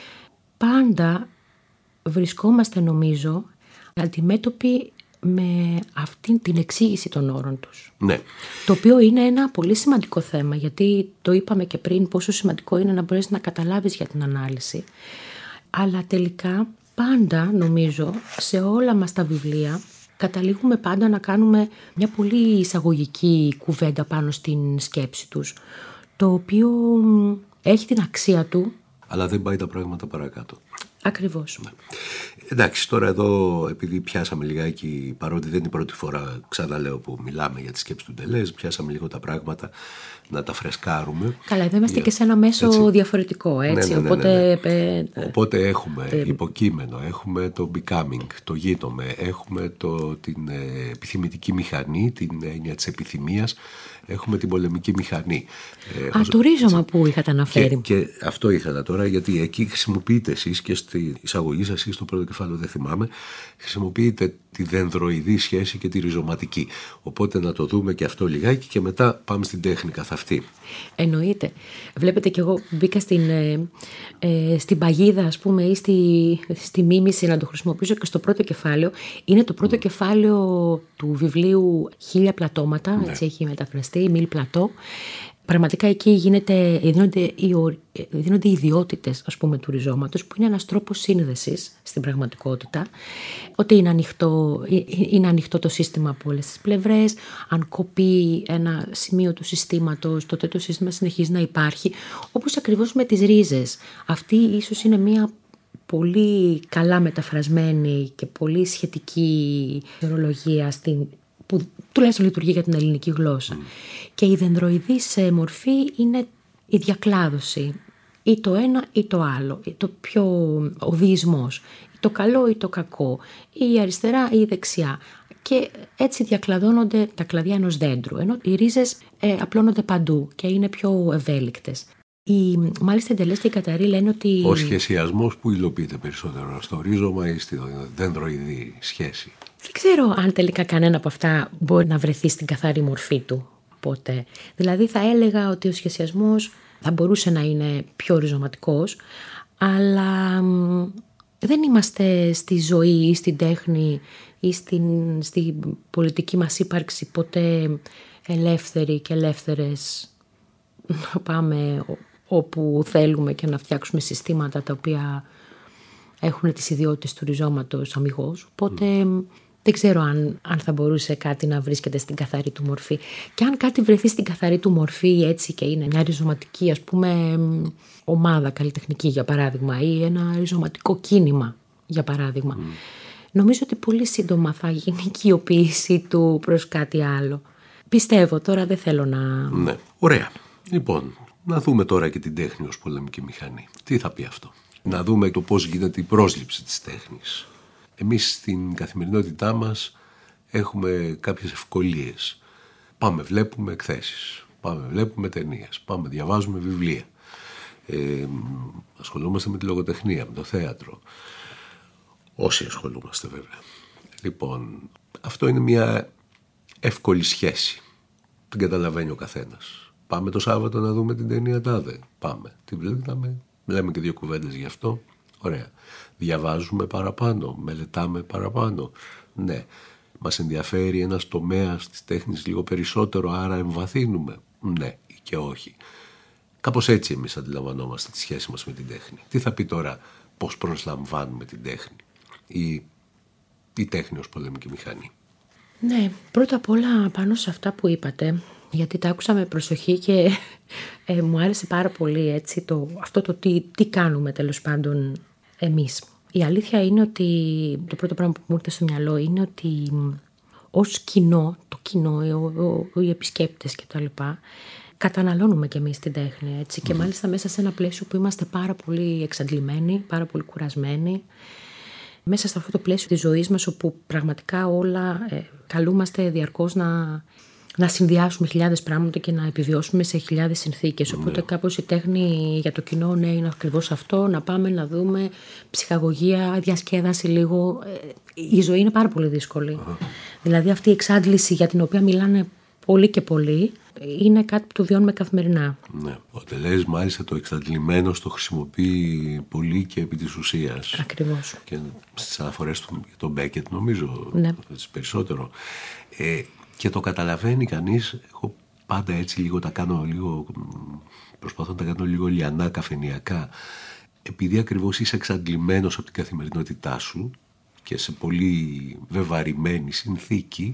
πάντα βρισκόμαστε, νομίζω, αντιμέτωποι με αυτή την εξήγηση των όρων τους. Ναι. Το οποίο είναι ένα πολύ σημαντικό θέμα, γιατί το είπαμε και πριν πόσο σημαντικό είναι να μπορείς να καταλάβεις για την ανάλυση. Αλλά τελικά πάντα, νομίζω, σε όλα μας τα βιβλία καταλήγουμε πάντα να κάνουμε μια πολύ εισαγωγική κουβέντα πάνω στην σκέψη τους, το οποίο έχει την αξία του. Αλλά δεν πάει τα πράγματα παρακάτω. Ακριβώς. Ναι. Εντάξει, τώρα εδώ, επειδή πιάσαμε λιγάκι, παρότι δεν είναι η πρώτη φορά, ξαναλέω, που μιλάμε για τη σκέψη του Ντελέζ, πιάσαμε λίγο τα πράγματα να τα φρεσκάρουμε. Καλά, εδώ είμαστε και σε ένα μέσο έτσι διαφορετικό, έτσι. Ναι. Οπότε έχουμε υποκείμενο, έχουμε το becoming, το γίνομαι, έχουμε την επιθυμητική μηχανή, την έννοια της επιθυμίας, έχουμε την πολεμική μηχανή. Το ρίζωμα που είχατε αναφέρει. Και αυτό ήθελα τώρα, γιατί εκεί χρησιμοποιείτε εσείς και στη εισαγωγή σας ή στο πρώτο κεφάλαιο, δεν θυμάμαι, χρησιμοποιείτε τη δενδροειδή σχέση και τη ριζωματική. Οπότε να το δούμε και αυτό λιγάκι και μετά πάμε στην τέχνη καθ' αυτή. Εννοείται. Βλέπετε, και εγώ μπήκα στην παγίδα, ας πούμε, ή στη μίμηση να το χρησιμοποιήσω και στο πρώτο κεφάλαιο. Είναι το πρώτο κεφάλαιο του βιβλίου «Χίλια πλατώματα», έτσι έχει μεταφραστεί, «Μίλ πλατώ». Πραγματικά εκεί δίνονται ιδιότητες, ας πούμε, του ριζώματος, που είναι ένας τρόπος σύνδεσης στην πραγματικότητα. Ότι είναι ανοιχτό το σύστημα από όλες τις πλευρές. Αν κοπεί ένα σημείο του συστήματος, τότε το σύστημα συνεχίζει να υπάρχει. Όπως ακριβώς με τις ρίζες. Αυτή ίσως είναι μια πολύ καλά μεταφρασμένη και πολύ σχετική ορολογία που τουλάχιστον λειτουργεί για την ελληνική γλώσσα. Και η δενδροειδής μορφή είναι η διακλάδωση, ή το ένα ή το άλλο, ο διεισμός, το καλό ή το κακό, ή η αριστερά ή η δεξιά. Και έτσι διακλαδώνονται τα κλαδιά ενός δέντρου, ενώ οι ρίζες απλώνονται παντού και είναι πιο ευέλικτες. Μάλιστα, η Ντελέζ και η Καταρί λένε ότι... Ο σχεσιασμός που υλοποιείται περισσότερο, στο ρίζωμα ή στη δενδροειδή σχέση? Δεν ξέρω αν τελικά κανένα από αυτά μπορεί να βρεθεί στην καθαρή μορφή του ποτέ. Δηλαδή θα έλεγα ότι ο σχεσιασμός θα μπορούσε να είναι πιο ριζωματικός, αλλά δεν είμαστε στη ζωή ή στην τέχνη ή στην πολιτική μας ύπαρξη ποτέ ελεύθεροι και ελεύθερες να πάμε όπου θέλουμε και να φτιάξουμε συστήματα τα οποία έχουν τις ιδιότητες του ριζώματος αμιγώς. Οπότε δεν ξέρω αν θα μπορούσε κάτι να βρίσκεται στην καθαρή του μορφή. Και αν κάτι βρεθεί στην καθαρή του μορφή έτσι και είναι μια ριζωματική, ας πούμε, ομάδα καλλιτεχνική για παράδειγμα, ή ένα ριζωματικό κίνημα για παράδειγμα, νομίζω ότι πολύ σύντομα θα γίνει οικειοποίηση του προς κάτι άλλο. Πιστεύω, τώρα δεν θέλω να... Ναι, ωραία. Λοιπόν, Να δούμε τώρα και την τέχνη ως πολεμική μηχανή. Τι θα πει αυτό? Να δούμε το πώς γίνεται η πρόσληψη της τέχνης. Εμείς στην καθημερινότητά μας έχουμε κάποιες ευκολίες. Πάμε, βλέπουμε εκθέσεις, πάμε, βλέπουμε ταινίες, πάμε, διαβάζουμε βιβλία. Ασχολούμαστε με τη λογοτεχνία, με το θέατρο. Όσοι ασχολούμαστε βέβαια. Λοιπόν, αυτό είναι μια εύκολη σχέση. Την καταλαβαίνει ο καθένας. Πάμε το Σάββατο να δούμε την ταινία τάδε. Πάμε. Τη βλέπαμε, λέμε και 2 κουβέντες γι' αυτό. Ωραία. Διαβάζουμε παραπάνω, μελετάμε παραπάνω. Ναι. Μας ενδιαφέρει ένας τομέας της τέχνης λίγο περισσότερο, άρα εμβαθύνουμε. Ναι ή και όχι. Κάπως έτσι εμείς αντιλαμβανόμαστε τη σχέση μας με την τέχνη. Τι θα πει τώρα πώς προσλαμβάνουμε την τέχνη ή η τέχνη ως πολεμική μηχανή? Ναι, πρώτα απ' όλα πάνω σε αυτά που είπατε, γιατί τα άκουσα με προσοχή και μου άρεσε πάρα πολύ έτσι, αυτό το τι κάνουμε τέλος πάντων εμείς. Η αλήθεια είναι ότι το πρώτο πράγμα που μου ήρθε στο μυαλό είναι ότι ως κοινό, το κοινό, οι επισκέπτες κτλ. Καταναλώνουμε και εμείς την τέχνη, έτσι, και μάλιστα μέσα σε ένα πλαίσιο που είμαστε πάρα πολύ εξαντλημένοι, πάρα πολύ κουρασμένοι. Μέσα σε αυτό το πλαίσιο της ζωής μας, όπου πραγματικά όλα καλούμαστε διαρκώς να συνδυάσουμε χιλιάδες πράγματα και να επιβιώσουμε σε χιλιάδες συνθήκες. Οπότε κάπως η τέχνη για το κοινό, ναι, είναι ακριβώς αυτό. Να πάμε να δούμε ψυχαγωγία, διασκέδαση λίγο. Η ζωή είναι πάρα πολύ δύσκολη. Δηλαδή αυτή η εξάντληση για την οποία μιλάνε πολύ και πολύ είναι κάτι που το βιώνουμε καθημερινά. Ναι. Ο Ντελέζ μάλιστα το εξαντλημένο το χρησιμοποιεί πολύ και επί της ουσίας. Ακριβώς. Και στις αναφορές του τον Μπέκετ νομίζω, ναι, περισσότερο. Και το καταλαβαίνει κανείς. Εγώ πάντα έτσι λίγο τα κάνω προσπαθώ να τα κάνω λίγο λιανά, καφενειακά. Επειδή ακριβώς είσαι εξαντλημένος από την καθημερινότητά σου και σε πολύ βεβαρημένη συνθήκη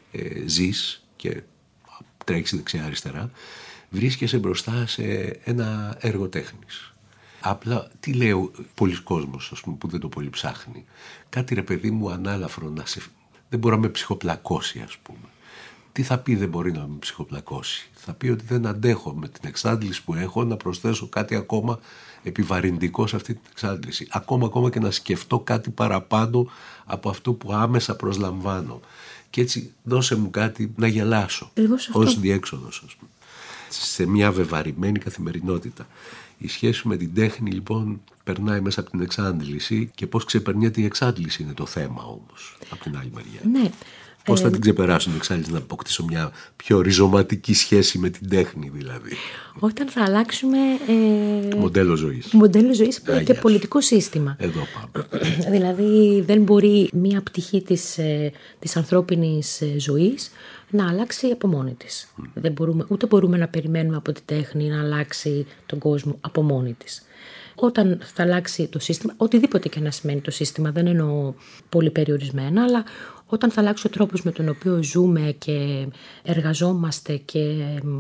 ζεις και τρέχεις δεξιά-αριστερά, βρίσκεσαι μπροστά σε ένα έργο τέχνης. Απλά, τι λέω, πολλοί κόσμος, ας πούμε, που δεν το πολύ ψάχνει. Κάτι, ρε παιδί μου, ανάλαφρο, δεν μπορεί να με ψυχοπλακώσει, ας πούμε. Τι θα πει δεν μπορεί να με ψυχοπλακώσει? Θα πει ότι δεν αντέχω με την εξάντληση που έχω να προσθέσω κάτι ακόμα επιβαρυντικό σε αυτή την εξάντληση. Ακόμα και να σκεφτώ κάτι παραπάνω από αυτό που άμεσα προσλαμβάνω. Και έτσι δώσε μου κάτι να γελάσω ως διέξοδος, ας πούμε. Σε μια βεβαρημένη καθημερινότητα. Η σχέση με την τέχνη λοιπόν περνάει μέσα από την εξάντληση, και πώς ξεπερνιέται η εξάντληση είναι το θέμα όμως από την άλλη μεριά. Ναι. Πώς θα την ξεπεράσω την εξάντληση, να αποκτήσω μια πιο ριζωματική σχέση με την τέχνη δηλαδή? Όταν θα αλλάξουμε μοντέλο ζωής. Και πολιτικό σύστημα. Εδώ πάμε. Δηλαδή δεν μπορεί μια πτυχή της ανθρώπινης ζωής να αλλάξει από μόνη της. Ούτε μπορούμε να περιμένουμε από τη τέχνη να αλλάξει τον κόσμο από μόνη της. Όταν θα αλλάξει το σύστημα, οτιδήποτε και να σημαίνει το σύστημα, δεν εννοώ πολύ περιορισμένα, αλλά όταν θα αλλάξει ο τρόπος με τον οποίο ζούμε και εργαζόμαστε και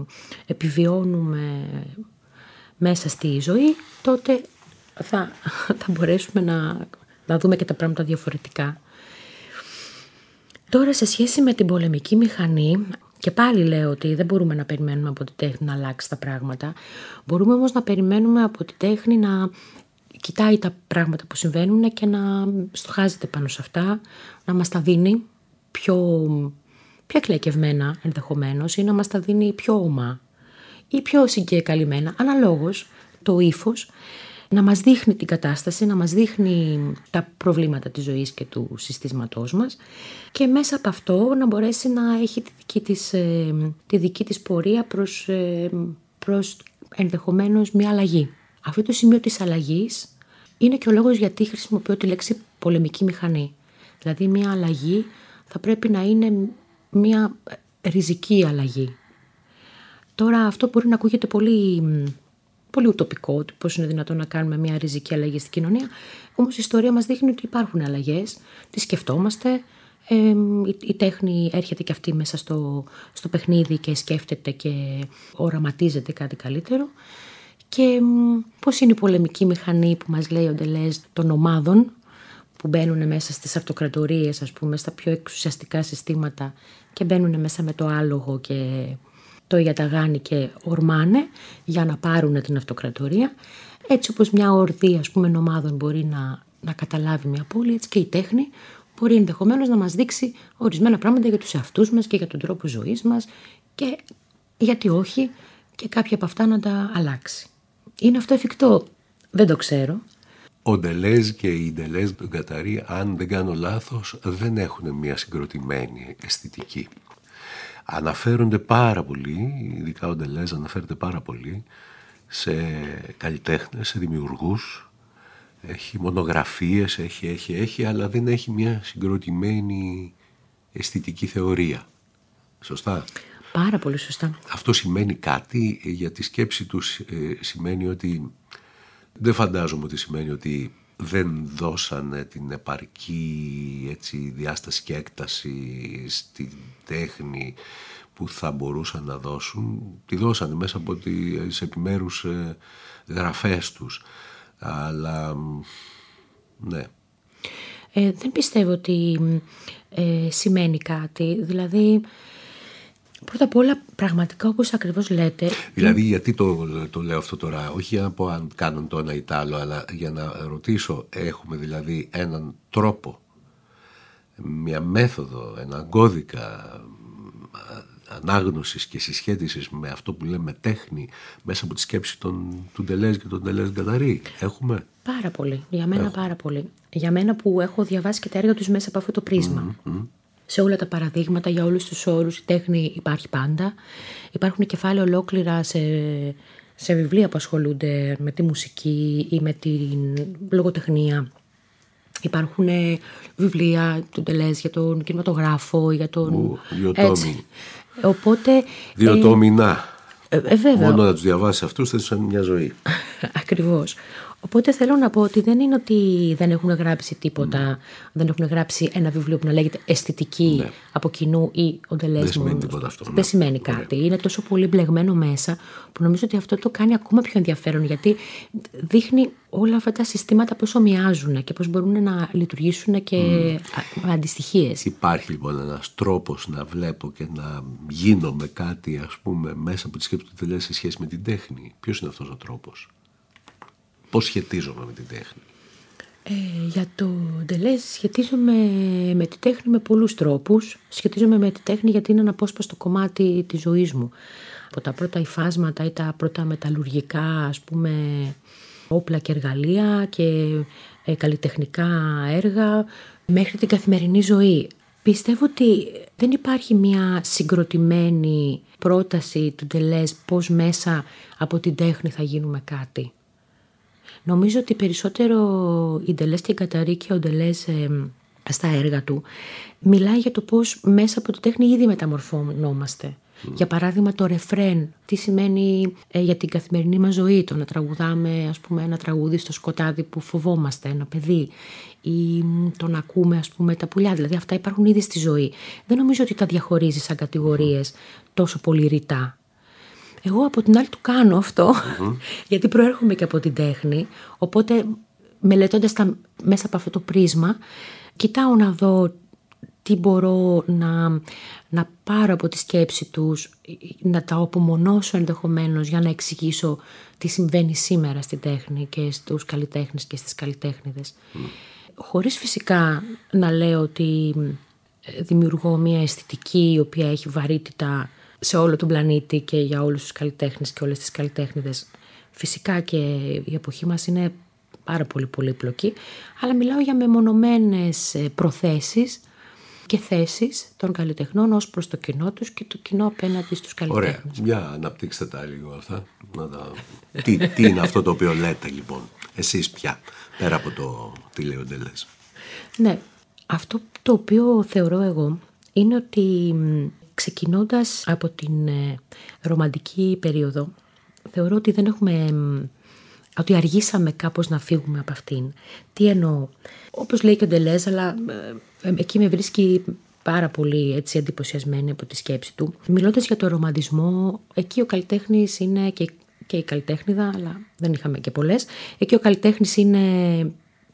επιβιώνουμε μέσα στη ζωή, τότε θα μπορέσουμε να δούμε και τα πράγματα διαφορετικά. Τώρα, σε σχέση με την πολεμική μηχανή, και πάλι λέω ότι δεν μπορούμε να περιμένουμε από τη τέχνη να αλλάξει τα πράγματα. Μπορούμε όμως να περιμένουμε από τη τέχνη να κοιτάει τα πράγματα που συμβαίνουν και να στοχάζεται πάνω σε αυτά, να μας τα δίνει πιο εκλεκευμένα ενδεχομένως, ή να μας τα δίνει πιο ομά ή πιο συγκεκαλυμμένα, αναλόγως το ύφος, να μας δείχνει την κατάσταση, να μας δείχνει τα προβλήματα της ζωής και του συστήματός μας, και μέσα από αυτό να μπορέσει να έχει τη δική της πορεία προς ενδεχομένως μια αλλαγή. Αυτό το σημείο της αλλαγής είναι και ο λόγος γιατί χρησιμοποιώ τη λέξη πολεμική μηχανή. Δηλαδή μια αλλαγή θα πρέπει να είναι μια ριζική αλλαγή. Τώρα αυτό μπορεί να ακούγεται πολύ ουτοπικό, ότι πώς είναι δυνατόν να κάνουμε μια ριζική αλλαγή στην κοινωνία. Όμως η ιστορία μας δείχνει ότι υπάρχουν αλλαγές, τις σκεφτόμαστε. Η τέχνη έρχεται και αυτή μέσα στο παιχνίδι και σκέφτεται και οραματίζεται κάτι καλύτερο. Και πώς είναι η πολεμική μηχανή που μας λέει ο Ντελέζ των ομάδων που μπαίνουν μέσα στις αυτοκρατορίες, ας πούμε, στα πιο εξουσιαστικά συστήματα και μπαίνουν μέσα με το άλογο και το ιαταγάνι και ορμάνε για να πάρουν την αυτοκρατορία. Έτσι όπως μια ορδή, ας πούμε, ομάδων μπορεί να καταλάβει μια πόλη, έτσι και η τέχνη μπορεί ενδεχομένως να μας δείξει ορισμένα πράγματα για τους εαυτούς μας και για τον τρόπο ζωής μας και γιατί όχι και κάποια από αυτά να τα αλλάξει. Είναι αυτό εφικτό? Δεν το ξέρω. Ο Ντελέζ και η Ντελέζ Γκαταρί, αν δεν κάνω λάθος, δεν έχουν μια συγκροτημένη αισθητική. Αναφέρονται πάρα πολύ, ειδικά ο Ντελέζ αναφέρεται πάρα πολύ σε καλλιτέχνες, σε δημιουργούς. Έχει μονογραφίες, έχει, αλλά δεν έχει μια συγκροτημένη αισθητική θεωρία. Σωστά? Πάρα πολύ σωστά. Αυτό σημαίνει κάτι, για τη σκέψη τους σημαίνει ότι, δεν φαντάζομαι ότι σημαίνει ότι δεν δώσανε την επαρκή έτσι, διάσταση και έκταση στη τέχνη που θα μπορούσαν να δώσουν. Τη δώσανε μέσα από τις επιμέρους γραφές τους. Αλλά ναι. Δεν πιστεύω ότι σημαίνει κάτι. Δηλαδή, πρώτα απ' όλα, πραγματικά όπως ακριβώς λέτε... Δηλαδή, γιατί το λέω αυτό τώρα? Όχι για να πω αν κάνουν το ένα ή το άλλο, αλλά για να ρωτήσω, έχουμε δηλαδή έναν τρόπο, μια μέθοδο, έναν κώδικα ανάγνωσης και συσχέτισης με αυτό που λέμε τέχνη μέσα από τη σκέψη του Ντελέζ και τον Ντελέζ Γκαταρί? Έχουμε? Πάρα πολύ. Για μένα πάρα πολύ. Για μένα που έχω διαβάσει και τα έργα τους μέσα από αυτό το πρίσμα. Σε όλα τα παραδείγματα, για όλους τους όρους, η τέχνη υπάρχει πάντα. Υπάρχουν κεφάλαια ολόκληρα σε βιβλία που ασχολούνται με τη μουσική ή με την λογοτεχνία. Υπάρχουν βιβλία του Ντελέζ για τον κινηματογράφο, για τον... Διοτόμι. Οπότε... Διοτόμινα. Βέβαια. Μόνο να τους διαβάσεις αυτούς θα τους είναι μια ζωή. Ακριβώς. Οπότε θέλω να πω ότι δεν είναι ότι δεν έχουν γράψει τίποτα, δεν έχουν γράψει ένα βιβλίο που να λέγεται αισθητική από κοινού ή ο Ντελέζ. Δεν σημαίνει τίποτα αυτό. Δεν σημαίνει κάτι. Είναι τόσο πολύ μπλεγμένο μέσα που νομίζω ότι αυτό το κάνει ακόμα πιο ενδιαφέρον, γιατί δείχνει όλα αυτά τα συστήματα πόσο μοιάζουν και πώς μπορούν να λειτουργήσουν και με αντιστοιχίες. Υπάρχει λοιπόν ένας τρόπος να βλέπω και να γίνομαι κάτι, ας πούμε, μέσα από τη σκέψη του Ντελέζ σε σχέση με την τέχνη? Ποιος είναι αυτός ο τρόπος? Πώς σχετίζομαι με την τέχνη? Για το Ντελέζ σχετίζομαι με τη τέχνη με πολλούς τρόπους. Σχετίζομαι με τη τέχνη γιατί είναι ένα απόσπαστο κομμάτι της ζωής μου. Από τα πρώτα υφάσματα ή τα πρώτα μεταλλουργικά, ας πούμε, όπλα και εργαλεία και καλλιτεχνικά έργα, μέχρι την καθημερινή ζωή. Πιστεύω ότι δεν υπάρχει μια συγκροτημένη πρόταση του Ντελέζ πώς μέσα από την τέχνη θα γίνουμε κάτι. Νομίζω ότι περισσότερο η Ντελέζ και η Γκαταρί και ο Ντελέζ στα έργα του μιλάει για το πώς μέσα από τη τέχνη ήδη μεταμορφωνόμαστε. Για παράδειγμα το ρεφρέν, τι σημαίνει για την καθημερινή μας ζωή, το να τραγουδάμε ας πούμε ένα τραγούδι στο σκοτάδι που φοβόμαστε, ένα παιδί, ή το να ακούμε ας πούμε τα πουλιά, δηλαδή αυτά υπάρχουν ήδη στη ζωή. Δεν νομίζω ότι τα διαχωρίζει σαν κατηγορίες τόσο πολύ ρητά. Εγώ από την άλλη του κάνω αυτό, γιατί προέρχομαι και από την τέχνη, οπότε μελετώντας τα μέσα από αυτό το πρίσμα, κοιτάω να δω τι μπορώ να πάρω από τη σκέψη τους, να τα απομονώσω ενδεχομένως για να εξηγήσω τι συμβαίνει σήμερα στην τέχνη και στους καλλιτέχνες και στις καλλιτέχνηδες. Χωρίς φυσικά να λέω ότι δημιουργώ μια αισθητική η οποία έχει βαρύτητα σε όλο τον πλανήτη και για όλους τους καλλιτέχνες και όλες τις καλλιτέχνηδες. Φυσικά και η εποχή μας είναι πάρα πολύ πολύπλοκη, αλλά μιλάω για μεμονωμένες προθέσεις και θέσεις των καλλιτεχνών ως προς το κοινό τους και το κοινό απέναντι στους καλλιτέχνες. Ωραία. Για αναπτύξτε τα λίγο αυτά. Τι είναι αυτό το οποίο λέτε λοιπόν εσείς πια, πέρα από το τι λέει ο Ντελέζ? Ναι, αυτό το οποίο θεωρώ εγώ είναι ότι ξεκινώντας από την ρομαντική περίοδο, θεωρώ ότι ότι αργήσαμε κάπως να φύγουμε από αυτήν. Τι εννοώ? Όπως λέει και ο Ντελέζ, αλλά εκεί με βρίσκει πάρα πολύ έτσι εντυπωσιασμένη από τη σκέψη του. Μιλώντας για το ρομαντισμό, εκεί ο καλλιτέχνης είναι και η καλλιτέχνηδα, αλλά δεν είχαμε και πολλές. Εκεί ο καλλιτέχνης είναι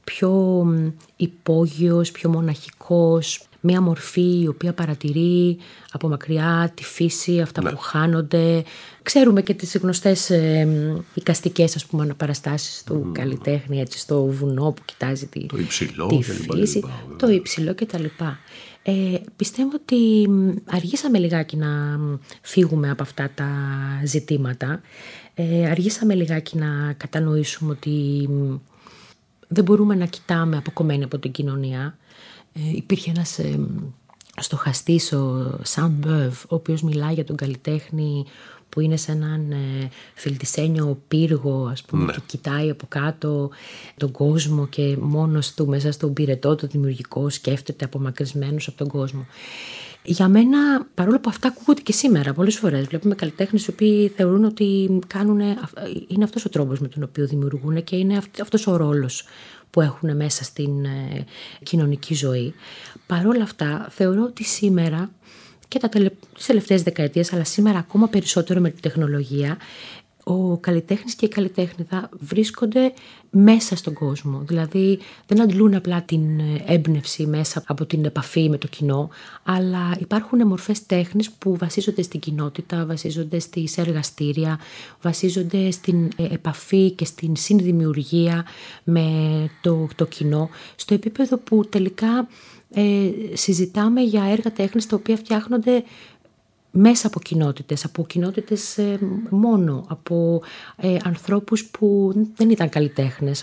πιο υπόγειος, πιο μοναχικός, μια μορφή η οποία παρατηρεί από μακριά τη φύση, αυτά που χάνονται. Ξέρουμε και τις γνωστές εικαστικές, ας πούμε, αναπαραστάσεις του καλλιτέχνη, έτσι, στο βουνό που κοιτάζει τη φύση, το υψηλό κτλ. Πιστεύω ότι αργήσαμε λιγάκι να φύγουμε από αυτά τα ζητήματα. Αργήσαμε λιγάκι να κατανοήσουμε ότι δεν μπορούμε να κοιτάμε αποκομμένοι από την κοινωνία. Υπήρχε ένας στοχαστής, ο Saint-Beuve, ο οποίος μιλάει για τον καλλιτέχνη που είναι σε έναν φιλτισένιο πύργο, ας πούμε, και κοιτάει από κάτω τον κόσμο και μόνος του μέσα στον πυρετό το δημιουργικό σκέφτεται απομακρυσμένος από τον κόσμο. Για μένα, παρόλο που αυτά ακούγονται και σήμερα πολλές φορές, βλέπουμε καλλιτέχνες οι οποίοι θεωρούν ότι είναι αυτός ο τρόπος με τον οποίο δημιουργούν και είναι αυτός ο ρόλος που έχουν μέσα στην κοινωνική ζωή. Παρόλα αυτά, θεωρώ ότι σήμερα και τις τελευταίες δεκαετίες, αλλά σήμερα ακόμα περισσότερο με τη τεχνολογία, ο καλλιτέχνης και η καλλιτέχνηδα βρίσκονται μέσα στον κόσμο. Δηλαδή δεν αντλούν απλά την έμπνευση μέσα από την επαφή με το κοινό, αλλά υπάρχουν μορφές τέχνης που βασίζονται στην κοινότητα, βασίζονται στις εργαστήρια, βασίζονται στην επαφή και στην συνδημιουργία με το κοινό, στο επίπεδο που τελικά συζητάμε για έργα τέχνης τα οποία φτιάχνονται μέσα από κοινότητες μόνο, από ανθρώπους που δεν ήταν καλλιτέχνες,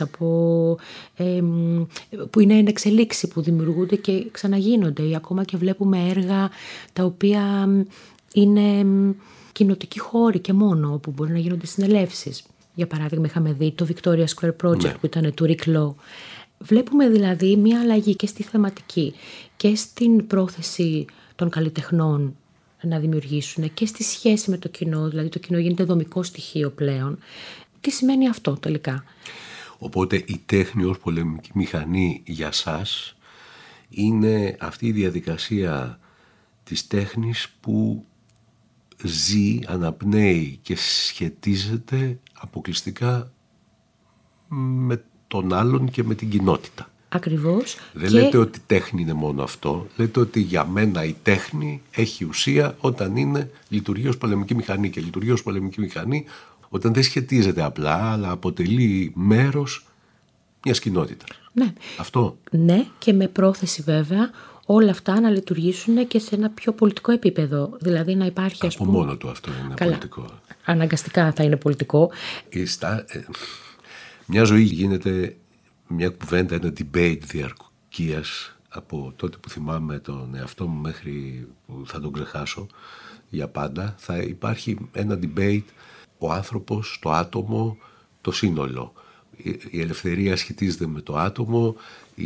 που είναι εν εξελίξη, που δημιουργούνται και ξαναγίνονται, ή ακόμα και βλέπουμε έργα τα οποία είναι κοινοτικοί χώροι και μόνο, όπου μπορεί να γίνονται συνελεύσεις. Για παράδειγμα, είχαμε δει το Victoria Square Project που ήταν του Rick Lowe. Βλέπουμε δηλαδή μια αλλαγή και στη θεματική και στην πρόθεση των καλλιτεχνών να δημιουργήσουν και στη σχέση με το κοινό, δηλαδή το κοινό γίνεται δομικό στοιχείο πλέον. Τι σημαίνει αυτό τελικά? Οπότε η τέχνη ως πολεμική μηχανή για σας είναι αυτή η διαδικασία της τέχνης που ζει, αναπνέει και σχετίζεται αποκλειστικά με τον άλλον και με την κοινότητα. Ακριβώς. Δεν λέτε ότι τέχνη είναι μόνο αυτό. Λέτε ότι για μένα η τέχνη έχει ουσία όταν λειτουργεί ως πολεμική μηχανή. Και λειτουργεί ως πολεμική μηχανή όταν δεν σχετίζεται απλά, αλλά αποτελεί μέρος μιας κοινότητας. Ναι. Αυτό. Ναι, και με πρόθεση βέβαια όλα αυτά να λειτουργήσουν και σε ένα πιο πολιτικό επίπεδο. Δηλαδή να υπάρχει, από μόνο του αυτό είναι πολιτικό. Αναγκαστικά θα είναι πολιτικό. Μια ζωή γίνεται μια κουβέντα, ένα debate διαρκείας από τότε που θυμάμαι τον εαυτό μου μέχρι που θα τον ξεχάσω για πάντα. Θα υπάρχει ένα debate, ο άνθρωπος, το άτομο, το σύνολο. Η ελευθερία σχετίζεται με το άτομο,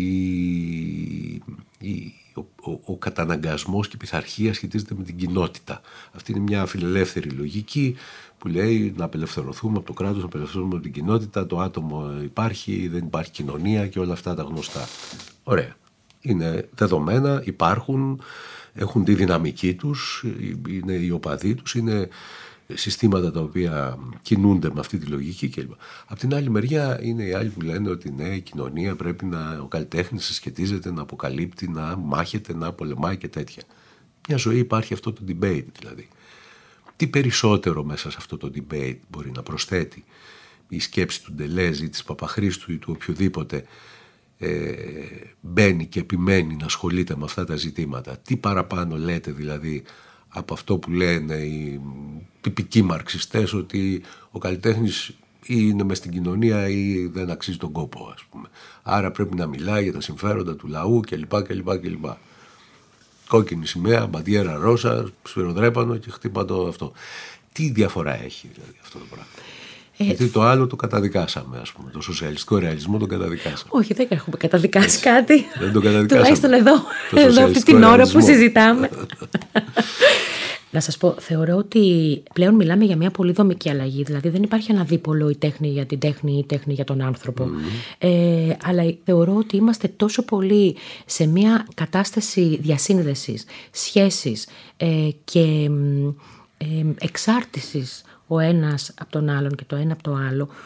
ο καταναγκασμός και η πειθαρχία σχετίζεται με την κοινότητα. Αυτή είναι μια φιλελεύθερη λογική που λέει να απελευθερωθούμε από το κράτος, να απελευθερωθούμε από την κοινότητα, το άτομο υπάρχει, δεν υπάρχει κοινωνία και όλα αυτά τα γνωστά. Ωραία. Είναι δεδομένα, υπάρχουν, έχουν τη δυναμική τους, είναι οι οπαδοί τους, είναι συστήματα τα οποία κινούνται με αυτή τη λογική κλπ. Απ' την άλλη μεριά είναι οι άλλοι που λένε ότι ναι, η κοινωνία πρέπει ο καλλιτέχνης συσχετίζεται, να αποκαλύπτει, να μάχεται, να πολεμάει και τέτοια. Μια ζωή υπάρχει αυτό το debate δηλαδή. Τι περισσότερο μέσα σε αυτό το debate μπορεί να προσθέτει η σκέψη του Ντελέζ ή της Παπαχρήστου ή του οποιοδήποτε μπαίνει και επιμένει να ασχολείται με αυτά τα ζητήματα? Τι παραπάνω λέτε δηλαδή από αυτό που λένε οι τυπικοί μαρξιστές, ότι ο καλλιτέχνης ή είναι μες στην κοινωνία ή δεν αξίζει τον κόπο, ας πούμε. Άρα πρέπει να μιλάει για τα συμφέροντα του λαού κλπ. Κόκκινη σημαία, μπαντιέρα ρώσα, σφυροδρέπανο και χτύπα το αυτό. Τι διαφορά έχει δηλαδή αυτό το πράγμα? Γιατί το άλλο το καταδικάσαμε, ας πούμε. Το σοσιαλιστικό ρεαλισμό το καταδικάσαμε. Όχι, δεν έχουμε καταδικάσει κάτι. Δεν το καταδικάσαμε. Τουλάχιστον εδώ αυτή την ώρα που συζητάμε. Να σας πω, θεωρώ ότι πλέον μιλάμε για μια πολύ δομική αλλαγή. Δηλαδή δεν υπάρχει ένα δίπολο η τέχνη για την τέχνη ή η τέχνη για τον άνθρωπο. Αλλά θεωρώ ότι είμαστε τόσο πολύ σε μια κατάσταση διασύνδεσης, σχέσης και εξάρτησης ο ένας από τον άλλον και το ένα από το άλλο,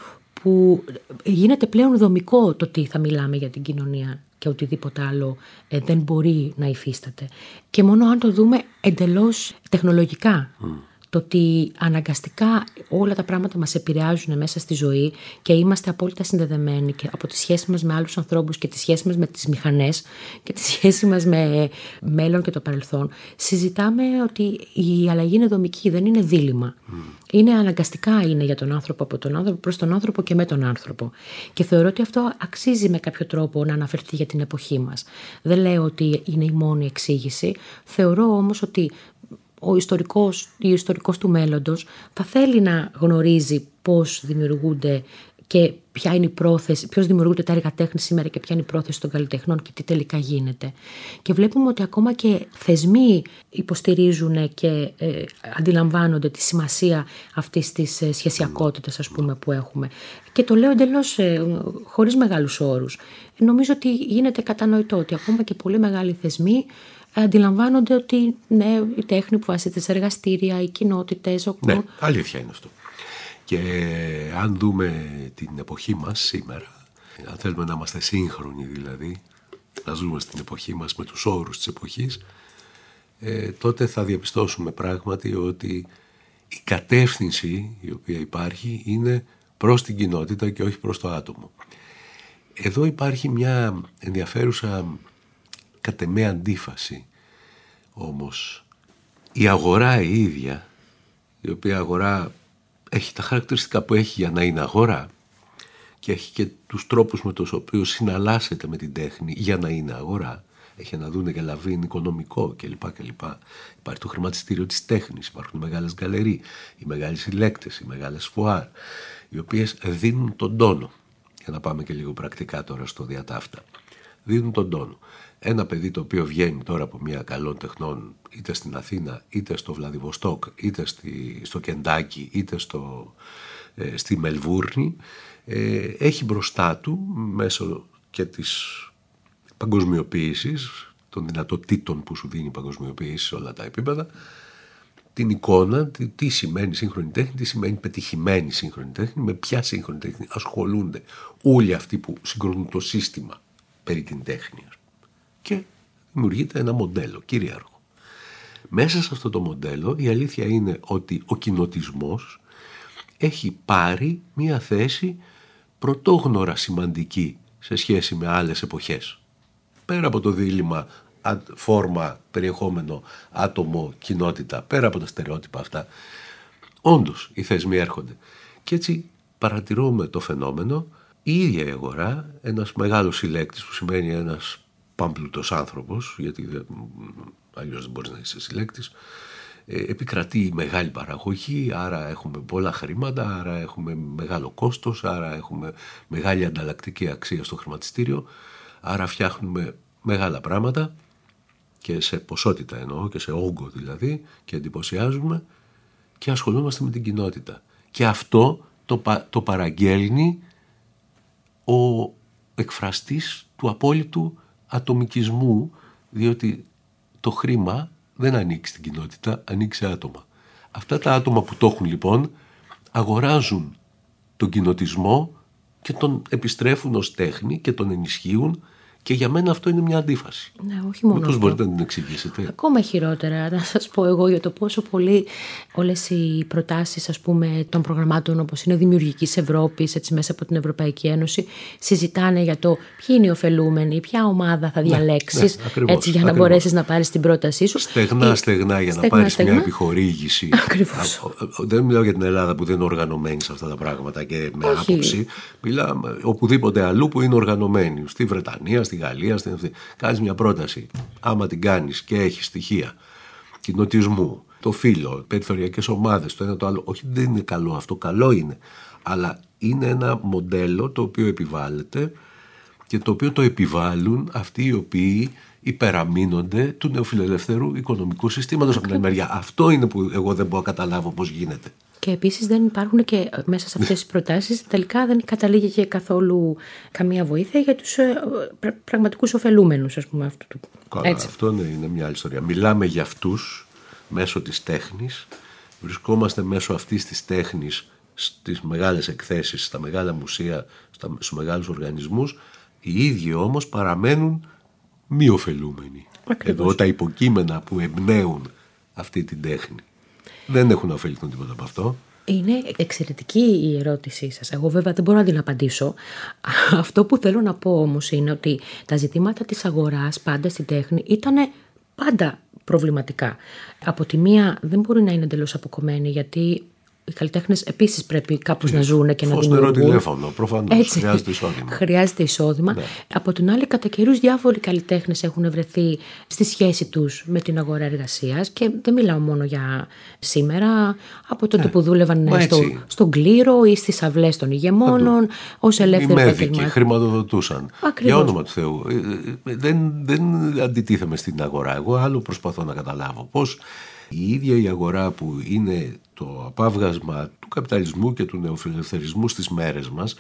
που γίνεται πλέον δομικό το τι θα μιλάμε για την κοινωνία και οτιδήποτε άλλο δεν μπορεί να υφίσταται. Και μόνο αν το δούμε εντελώς τεχνολογικά, το ότι αναγκαστικά όλα τα πράγματα μας επηρεάζουν μέσα στη ζωή και είμαστε απόλυτα συνδεδεμένοι και από τη σχέση μας με άλλους ανθρώπους και τη σχέση μας με τις μηχανές και τη σχέση μας με μέλλον και το παρελθόν, συζητάμε ότι η αλλαγή είναι δομική, δεν είναι δίλημμα. Είναι αναγκαστικά, είναι για τον άνθρωπο, από τον άνθρωπο προς τον άνθρωπο και με τον άνθρωπο. Και θεωρώ ότι αυτό αξίζει με κάποιο τρόπο να αναφερθεί για την εποχή μας. Δεν λέω ότι είναι η μόνη εξήγηση. Θεωρώ όμως ότι ο ιστορικός του μέλλοντος θα θέλει να γνωρίζει πώς δημιουργούνται και ποια είναι η πρόθεση, πώς δημιουργούνται τα έργα τέχνης σήμερα και ποια είναι η πρόθεση των καλλιτεχνών και τι τελικά γίνεται. Και βλέπουμε ότι ακόμα και θεσμοί υποστηρίζουν και αντιλαμβάνονται τη σημασία αυτής της σχεσιακότητας, ας πούμε, που έχουμε. Και το λέω εντελώς χωρίς μεγάλους όρους. Νομίζω ότι γίνεται κατανοητό ότι ακόμα και πολύ μεγάλοι θεσμοί αντιλαμβάνονται ότι ναι, η τέχνη που βασίζεται σε εργαστήρια, οι κοινότητες. Ναι, αλήθεια είναι αυτό. Και αν δούμε την εποχή μας σήμερα, αν θέλουμε να είμαστε σύγχρονοι δηλαδή, να ζούμε στην εποχή μας με τους όρους της εποχής, τότε θα διαπιστώσουμε πράγματι ότι η κατεύθυνση η οποία υπάρχει είναι προς την κοινότητα και όχι προς το άτομο. Εδώ υπάρχει μια ενδιαφέρουσα κατ' εμέ αντίφαση όμως. Η αγορά η ίδια, η οποία αγορά έχει τα χαρακτηριστικά που έχει για να είναι αγορά και έχει και τους τρόπους με τους οποίους συναλλάσσεται με την τέχνη για να είναι αγορά, έχει ένα δούνε και λαβήν οικονομικό κλπ. Υπάρχει το χρηματιστήριο της τέχνης, υπάρχουν οι μεγάλες γκαλερί, οι μεγάλοι συλλέκτες, οι μεγάλες φουάρ, οι οποίες δίνουν τον τόνο. Για να πάμε και λίγο πρακτικά τώρα στο διατάφτα. Δίνουν τον τόνο. Ένα παιδί το οποίο βγαίνει τώρα από μια καλών τεχνών, είτε στην Αθήνα, είτε στο Βλαδιβοστόκ, είτε στο Κεντάκι, είτε στη Μελβούρνη, έχει μπροστά του, μέσω και της παγκοσμιοποίησης, των δυνατοτήτων που σου δίνει η παγκοσμιοποίηση σε όλα τα επίπεδα, την εικόνα, τι σημαίνει σύγχρονη τέχνη, τι σημαίνει πετυχημένη σύγχρονη τέχνη, με ποια σύγχρονη τέχνη ασχολούνται όλοι αυτοί που συγκροτούν το σύστημα περί την τέχνη. Και δημιουργείται ένα μοντέλο κυρίαρχο. Μέσα σε αυτό το μοντέλο η αλήθεια είναι ότι ο κοινοτισμός έχει πάρει μια θέση πρωτόγνωρα σημαντική σε σχέση με άλλες εποχές. Πέρα από το δίλημμα φόρμα, περιεχόμενο, άτομο, κοινότητα, πέρα από τα στερεότυπα αυτά, όντως οι θεσμοί έρχονται. Και έτσι παρατηρούμε το φαινόμενο, η ίδια η αγορά, ένας μεγάλος συλλέκτης που σημαίνει ένας πάμπλουτος άνθρωπος, γιατί αλλιώς δεν μπορείς να είσαι συλλέκτης, επικρατεί μεγάλη παραγωγή, άρα έχουμε πολλά χρήματα, άρα έχουμε μεγάλο κόστος, άρα έχουμε μεγάλη ανταλλακτική αξία στο χρηματιστήριο, άρα φτιάχνουμε μεγάλα πράγματα και σε ποσότητα εννοώ και σε όγκο δηλαδή, και εντυπωσιάζουμε και ασχολούμαστε με την κοινότητα. Και αυτό το παραγγέλνει ο εκφραστής του απόλυτου ατομικισμού, διότι το χρήμα δεν ανήκει στην κοινότητα, ανήκει σε άτομα. Αυτά τα άτομα που το έχουν λοιπόν αγοράζουν τον κοινοτισμό και τον επιστρέφουν ως τέχνη και τον ενισχύουν, και για μένα αυτό είναι μια αντίφαση. Ναι, όχι μόνο. Μήπως μπορείτε να την εξηγήσετε? Ακόμα χειρότερα, να σας πω εγώ, για το πόσο πολύ όλες οι προτάσεις, ας πούμε, των προγραμμάτων όπως είναι Δημιουργικής Ευρώπης, έτσι μέσα από την Ευρωπαϊκή Ένωση, συζητάνε για το ποιοι είναι οι ωφελούμενοι, ποια ομάδα θα διαλέξεις, έτσι για να μπορέσεις να πάρεις την πρότασή σου. Στεγνά για να πάρεις μια επιχορήγηση. Ακριβώς. Δεν μιλάω για την Ελλάδα που δεν είναι οργανωμένη σε αυτά τα πράγματα και με άποψη. Μιλάω οπουδήποτε αλλού που είναι οργανωμένη. Στη Βρετανία, στη Γαλλία, κάνεις μια πρόταση. Άμα την κάνεις και έχεις στοιχεία κοινοτισμού, το φύλο, περιθωριακές ομάδες, το ένα το άλλο, όχι δεν είναι καλό αυτό, καλό είναι, αλλά είναι ένα μοντέλο το οποίο επιβάλλεται και το οποίο το επιβάλλουν αυτοί οι οποίοι υπεραμείνονται του νεοφιλελευθέρου οικονομικού συστήματος από την μεριά. Αυτό είναι που εγώ δεν μπορώ να καταλάβω πώς γίνεται. Και επίσης δεν υπάρχουν και μέσα σε αυτές τις προτάσεις, τελικά δεν καταλήγει και καθόλου καμία βοήθεια για τους πραγματικούς ωφελούμενους, ας πούμε. Αυτό είναι μια άλλη ιστορία. Μιλάμε για αυτούς μέσω της τέχνης, βρισκόμαστε μέσω αυτής της τέχνης στις μεγάλες εκθέσεις, στα μεγάλα μουσεία, στους μεγάλους οργανισμούς, οι ίδιοι όμως παραμένουν μη ωφελούμενοι. Εδώ τα υποκείμενα που εμπνέουν αυτή την τέχνη δεν έχουν να ωφεληθούν τίποτα από αυτό. Είναι εξαιρετική η ερώτησή σας. Εγώ βέβαια δεν μπορώ να την απαντήσω. Αυτό που θέλω να πω όμως είναι ότι τα ζητήματα της αγοράς πάντα στην τέχνη ήταν πάντα προβληματικά. Από τη μία δεν μπορεί να είναι εντελώς αποκομμένη, γιατί οι καλλιτέχνες επίσης πρέπει κάπως να ζουν και να δημιουργούν. Φως, νερό, τηλέφωνο, προφανώς. Χρειάζεται εισόδημα. Χρειάζεται εισόδημα. Ναι. Από την άλλη, κατά καιρούς διάφοροι καλλιτέχνες έχουν βρεθεί στη σχέση τους με την αγορά εργασίας, και δεν μιλάω μόνο για σήμερα, από τότε που δούλευαν στον κλήρο ή στις αυλές των ηγεμόνων, ως ελεύθεροι επαγγελματίες. Χρηματοδοτούσαν. Ακριβώς. Για όνομα του Θεού. Δεν αντιτίθεμαι στην αγορά. Εγώ άλλο προσπαθώ να καταλάβω. Πώς η ίδια η αγορά, που είναι το απάβγασμα του καπιταλισμού και του νεοφιλελευθερισμού στις μέρες μας,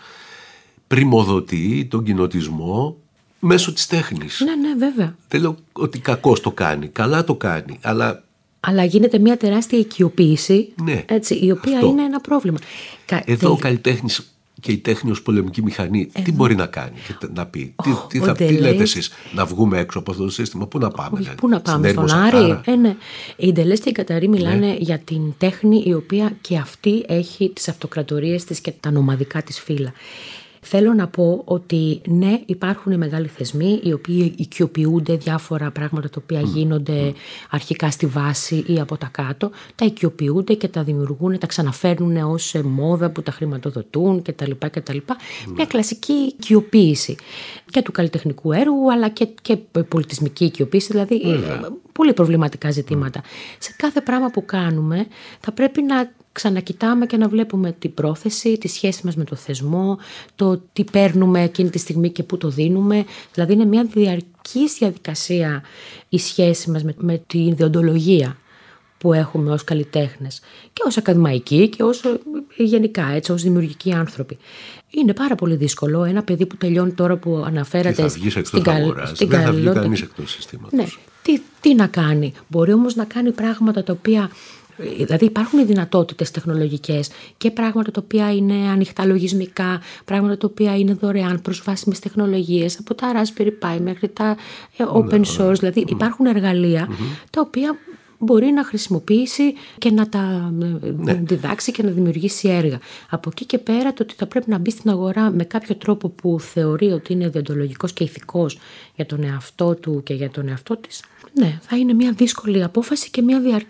πριμοδοτεί τον κοινοτισμό μέσω της τέχνης. Ναι, βέβαια. Δεν λέω ότι κακώς το κάνει, καλά το κάνει, αλλά γίνεται μια τεράστια οικειοποίηση, ναι, έτσι, η οποία είναι ένα πρόβλημα. Εδώ ο καλλιτέχνης και η τέχνη ως πολεμική μηχανή τι μπορεί να κάνει και να πει? Τι λέτε εσείς, να βγούμε έξω από αυτό το σύστημα? Πού να πάμε? Πού να πάμε, στον Άρη? Ναι. Οι Ντελές και η Γκαταρί μιλάνε για την τέχνη, η οποία και αυτή έχει τις αυτοκρατορίες της και τα νομαδικά της φύλλα. Θέλω να πω ότι ναι, υπάρχουν μεγάλοι θεσμοί οι οποίοι οικειοποιούνται διάφορα πράγματα τα οποία γίνονται αρχικά στη βάση ή από τα κάτω, τα οικειοποιούνται και τα δημιουργούν, τα ξαναφέρνουν ως μόδα που τα χρηματοδοτούν κτλ. Μια κλασική οικειοποίηση και του καλλιτεχνικού έργου, αλλά και πολιτισμική οικειοποίηση, δηλαδή πολύ προβληματικά ζητήματα. Σε κάθε πράγμα που κάνουμε θα πρέπει να ξανακοιτάμε και να βλέπουμε την πρόθεση, τη σχέση μας με το θεσμό, το τι παίρνουμε εκείνη τη στιγμή και πού το δίνουμε. Δηλαδή είναι μια διαρκής διαδικασία η σχέση μας με την ιδεοντολογία που έχουμε ως καλλιτέχνες και ως ακαδημαϊκοί και ως γενικά, έτσι, ως δημιουργικοί άνθρωποι. Είναι πάρα πολύ δύσκολο ένα παιδί που τελειώνει τώρα, που αναφέρατε, θα βγεις εκτός αγοράς, δεν θα βγει κανείς εκτός συστήματος. Ναι. Τι να κάνει? Μπορεί όμως να κάνει πράγματα τα οποία... Δηλαδή υπάρχουν δυνατότητες τεχνολογικές και πράγματα τα οποία είναι ανοιχτά λογισμικά, πράγματα τα οποία είναι δωρεάν, προσβάσιμες τεχνολογίες, από τα Raspberry Pi μέχρι τα open source. Δηλαδή υπάρχουν εργαλεία τα οποία μπορεί να χρησιμοποιήσει και να τα διδάξει και να δημιουργήσει έργα. Από εκεί και πέρα, το ότι θα πρέπει να μπει στην αγορά με κάποιο τρόπο που θεωρεί ότι είναι διοντολογικός και ηθικός για τον εαυτό του και για τον εαυτό της, ναι, θα είναι μια δύσκολη απόφαση και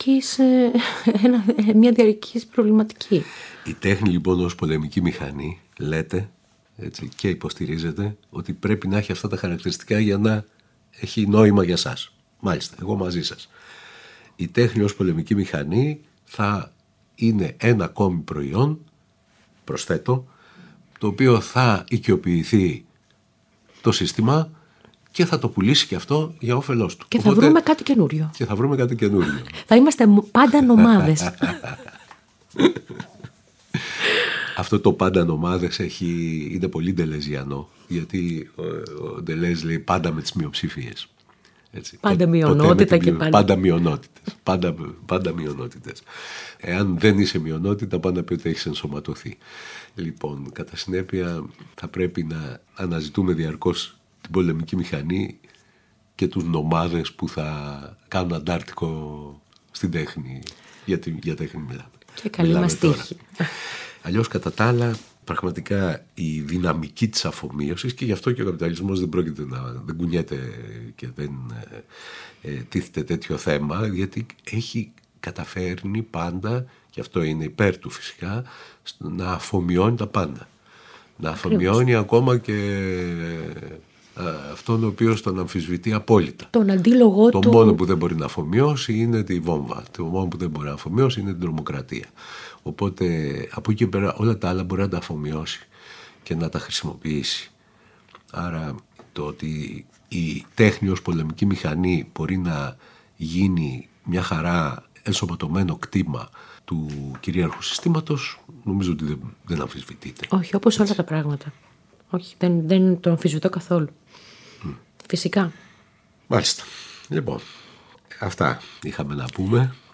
μια διαρκής προβληματική. Η τέχνη λοιπόν ως πολεμική μηχανή, λέτε, έτσι, και υποστηρίζετε ότι πρέπει να έχει αυτά τα χαρακτηριστικά για να έχει νόημα για σας. Μάλιστα, εγώ μαζί σας. Η τέχνη ως πολεμική μηχανή θα είναι ένα ακόμη προϊόν, προσθέτω, το οποίο θα οικειοποιηθεί το σύστημα και θα το πουλήσει και αυτό για όφελός του. Και θα βρούμε κάτι καινούριο. Θα είμαστε πάντα νομάδες. Αυτό το πάντα νομάδες είναι πολύ ντελεζιανό, γιατί ο Ντελέζ λέει πάντα με τις μειοψηφίες. Έτσι. Πάντα μειονότητα και πάντα μειονότητες. Πάντα μειονότητες. Εάν δεν είσαι μειονότητα, πάντα πει ότι έχεις ενσωματωθεί. Λοιπόν, κατά συνέπεια θα πρέπει να αναζητούμε διαρκώς την πολεμική μηχανή και τους νομάδες που θα κάνουν αντάρτικο στην τέχνη. Για τέχνη μιλάμε. Και καλή μας τύχη. Αλλιώς, κατά τα άλλα, πραγματικά η δυναμική της αφομοίωσης, και γι' αυτό και ο καπιταλισμός δεν πρόκειται δεν κουνιέται και δεν τίθεται τέτοιο θέμα, γιατί έχει καταφέρνει πάντα, και αυτό είναι υπέρ του φυσικά, να αφομοιώνει τα πάντα. Να αφομοιώνει ακόμα και αυτόν ο οποίος τον αμφισβητεί απόλυτα. Τον αντίλογο του. Το μόνο που δεν μπορεί να αφομοιώσει είναι τη βόμβα. Το μόνο που δεν μπορεί να αφομοιώσει είναι την τρομοκρατία. Οπότε από εκεί και πέρα όλα τα άλλα μπορεί να τα αφομοιώσει και να τα χρησιμοποιήσει. Άρα το ότι η τέχνη ως πολεμική μηχανή μπορεί να γίνει μια χαρά ενσωματωμένο κτήμα του κυρίαρχου συστήματος, νομίζω ότι δεν αμφισβητείται. Όχι, όπως όλα τα πράγματα. Όχι, δεν το αμφισβητώ καθόλου. Φυσικά. Μάλιστα. Λοιπόν, αυτά είχαμε να πούμε.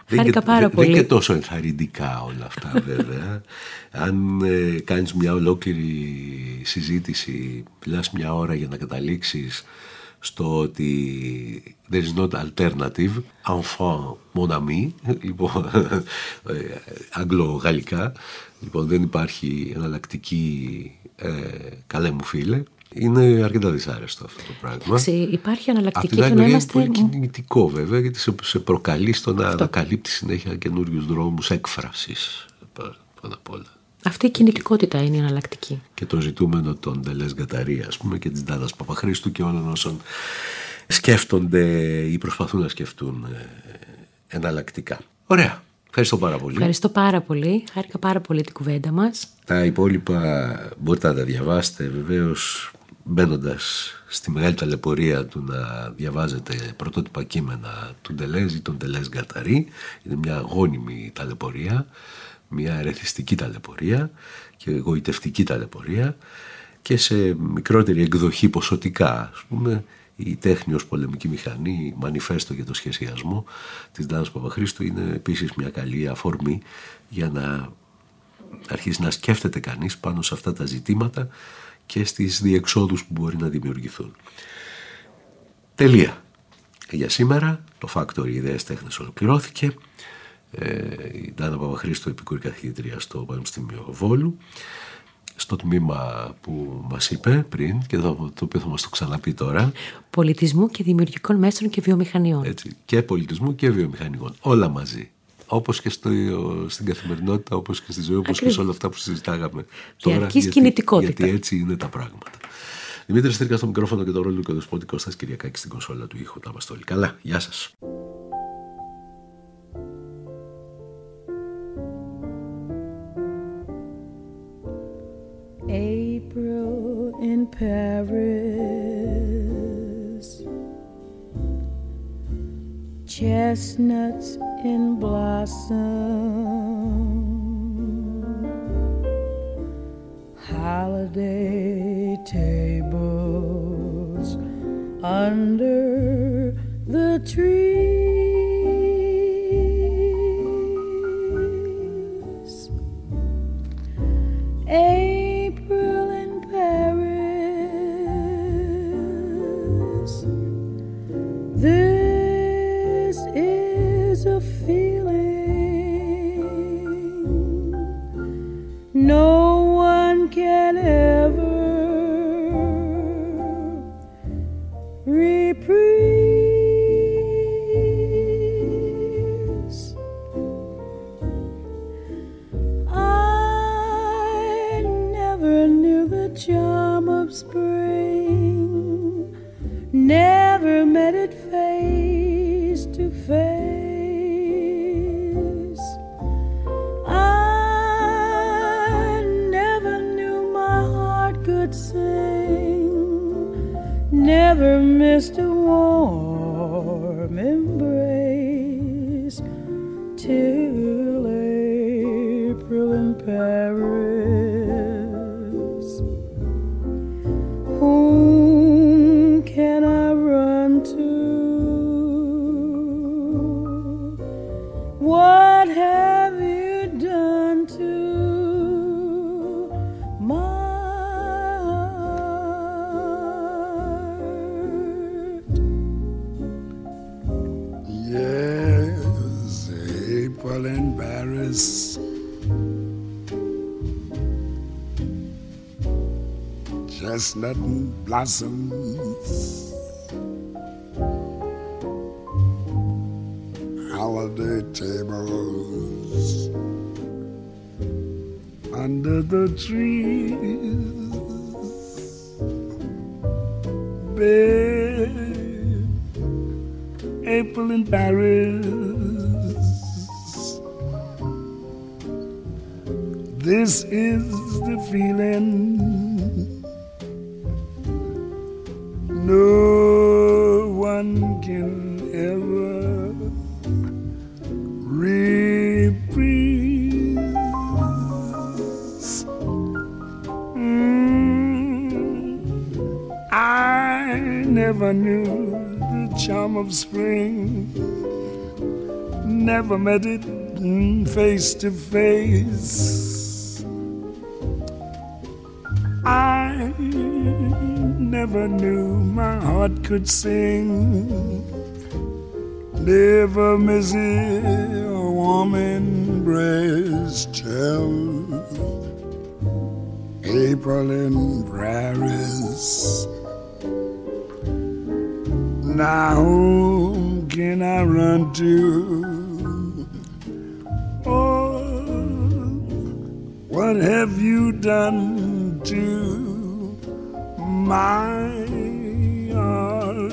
Χάρηκα πάρα πολύ. Δεν είναι και τόσο ενθαρρυντικά όλα αυτά βέβαια. Αν κάνεις μια ολόκληρη συζήτηση, μιλάς μια ώρα για να καταλήξεις στο ότι there is not alternative, enfant mon ami, λοιπόν, αγγλο-γαλλικά, λοιπόν δεν υπάρχει εναλλακτική, καλέ μου φίλε. Είναι αρκετά δυσάρεστο αυτό το πράγμα. Υπάρχει εναλλακτική και να είμαστε... Είναι πολύ κινητικό βέβαια, γιατί σε προκαλεί στο να ανακαλύπτει συνέχεια καινούριους δρόμους έκφρασης πάνω απ' όλα. Αυτή η κινητικότητα είναι η εναλλακτική. Και το ζητούμενο των Ντελές Γκαταρί, ας πούμε, και της Ντάνας Παπαχρήστου και όλων όσων σκέφτονται ή προσπαθούν να σκεφτούν εναλλακτικά. Ωραία. Ευχαριστώ πάρα πολύ. Ευχαριστώ πάρα πολύ. Χάρηκα πάρα πολύ την κουβέντα μας. Τα υπόλοιπα μπορείτε να τα διαβάσετε βεβαίως μπαίνοντας στη μεγάλη ταλαιπωρία του να διαβάζετε πρωτότυπα κείμενα του Ντελέζ ή των Ντελές Γκαταρί. Είναι μια αγώνιμη ταλαιπωρία, μια ερεθιστική ταλαιπωρία και εγωιτευτική ταλαιπωρία, και σε μικρότερη εκδοχή ποσοτικά, ας πούμε, η τέχνη ως πολεμική μηχανή, μανιφέστο για το σχεδιασμό της Ντάνας Παπαχρήστου είναι επίσης μια καλή αφορμή για να αρχίσει να σκέφτεται κανείς πάνω σε αυτά τα ζητήματα και στις διεξόδους που μπορεί να δημιουργηθούν. Τελεία. Για σήμερα το Factory Ιδέες Τέχνες ολοκληρώθηκε. Η Ντάνα Παπαχρήστου, επικούρη καθηγήτρια στο Πανεπιστήμιο Βόλου, στο τμήμα που μας είπε πριν και το οποίο θα μας το ξαναπεί τώρα. Πολιτισμού και δημιουργικών μέσων και βιομηχανιών. Έτσι, και πολιτισμού και βιομηχανικών. Όλα μαζί. Όπως και στην καθημερινότητα, όπως και στη ζωή, όπως και σε όλα αυτά που συζητάγαμε τώρα. Κινητικότητα. Γιατί έτσι είναι τα πράγματα. Δημήτρης Στήρκας στο μικρόφωνο και το ρόλο του Κοντοσπότη, Κώστας Κυριακάκης στην κονσόλα του ήχου. Να είμαστε όλοι καλά. Γεια σας. April in Paris, chestnuts in blossom, holiday tables under the trees. April in Paris, this is a feeling no one can ever reprise. I never knew the charm of spring, never met it face to face. I never knew my heart could sing, never missed a warm embrace till April in Paris. Whom can I run to? What have you done to my heart? Yes, April in Paris, chestnut blossoms, holiday tables under the trees. Babe, April in Paris, this is the feeling no one can ever reprise. I never knew the charm of spring, never met it face to face. I never knew my heart could sing. Never miss a warm embrace till April in Paris. Now whom can I run to? Oh, what have you done to my heart?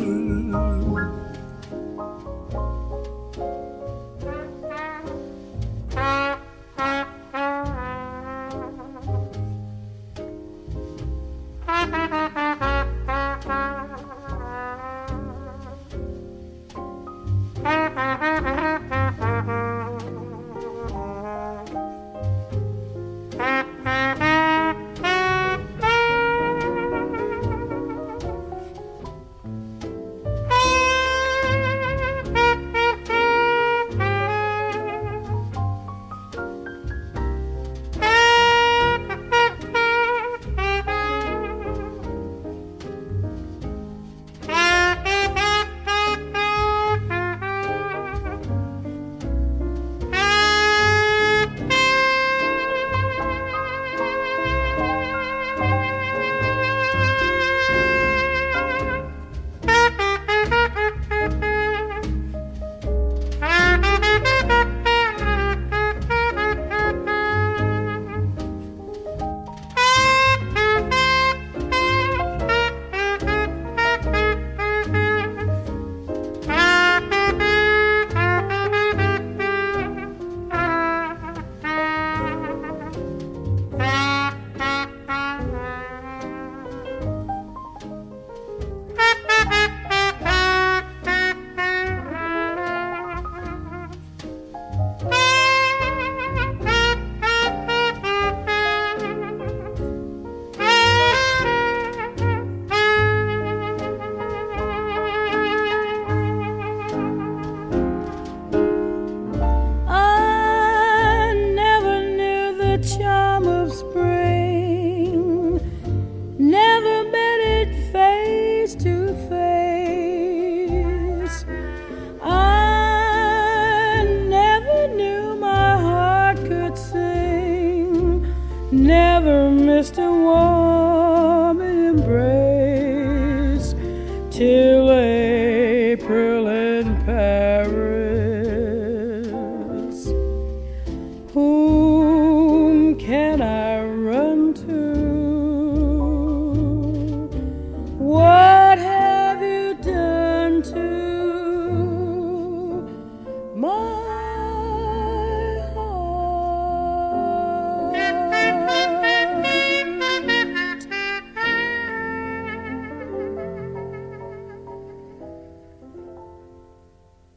Never missed a warm embrace till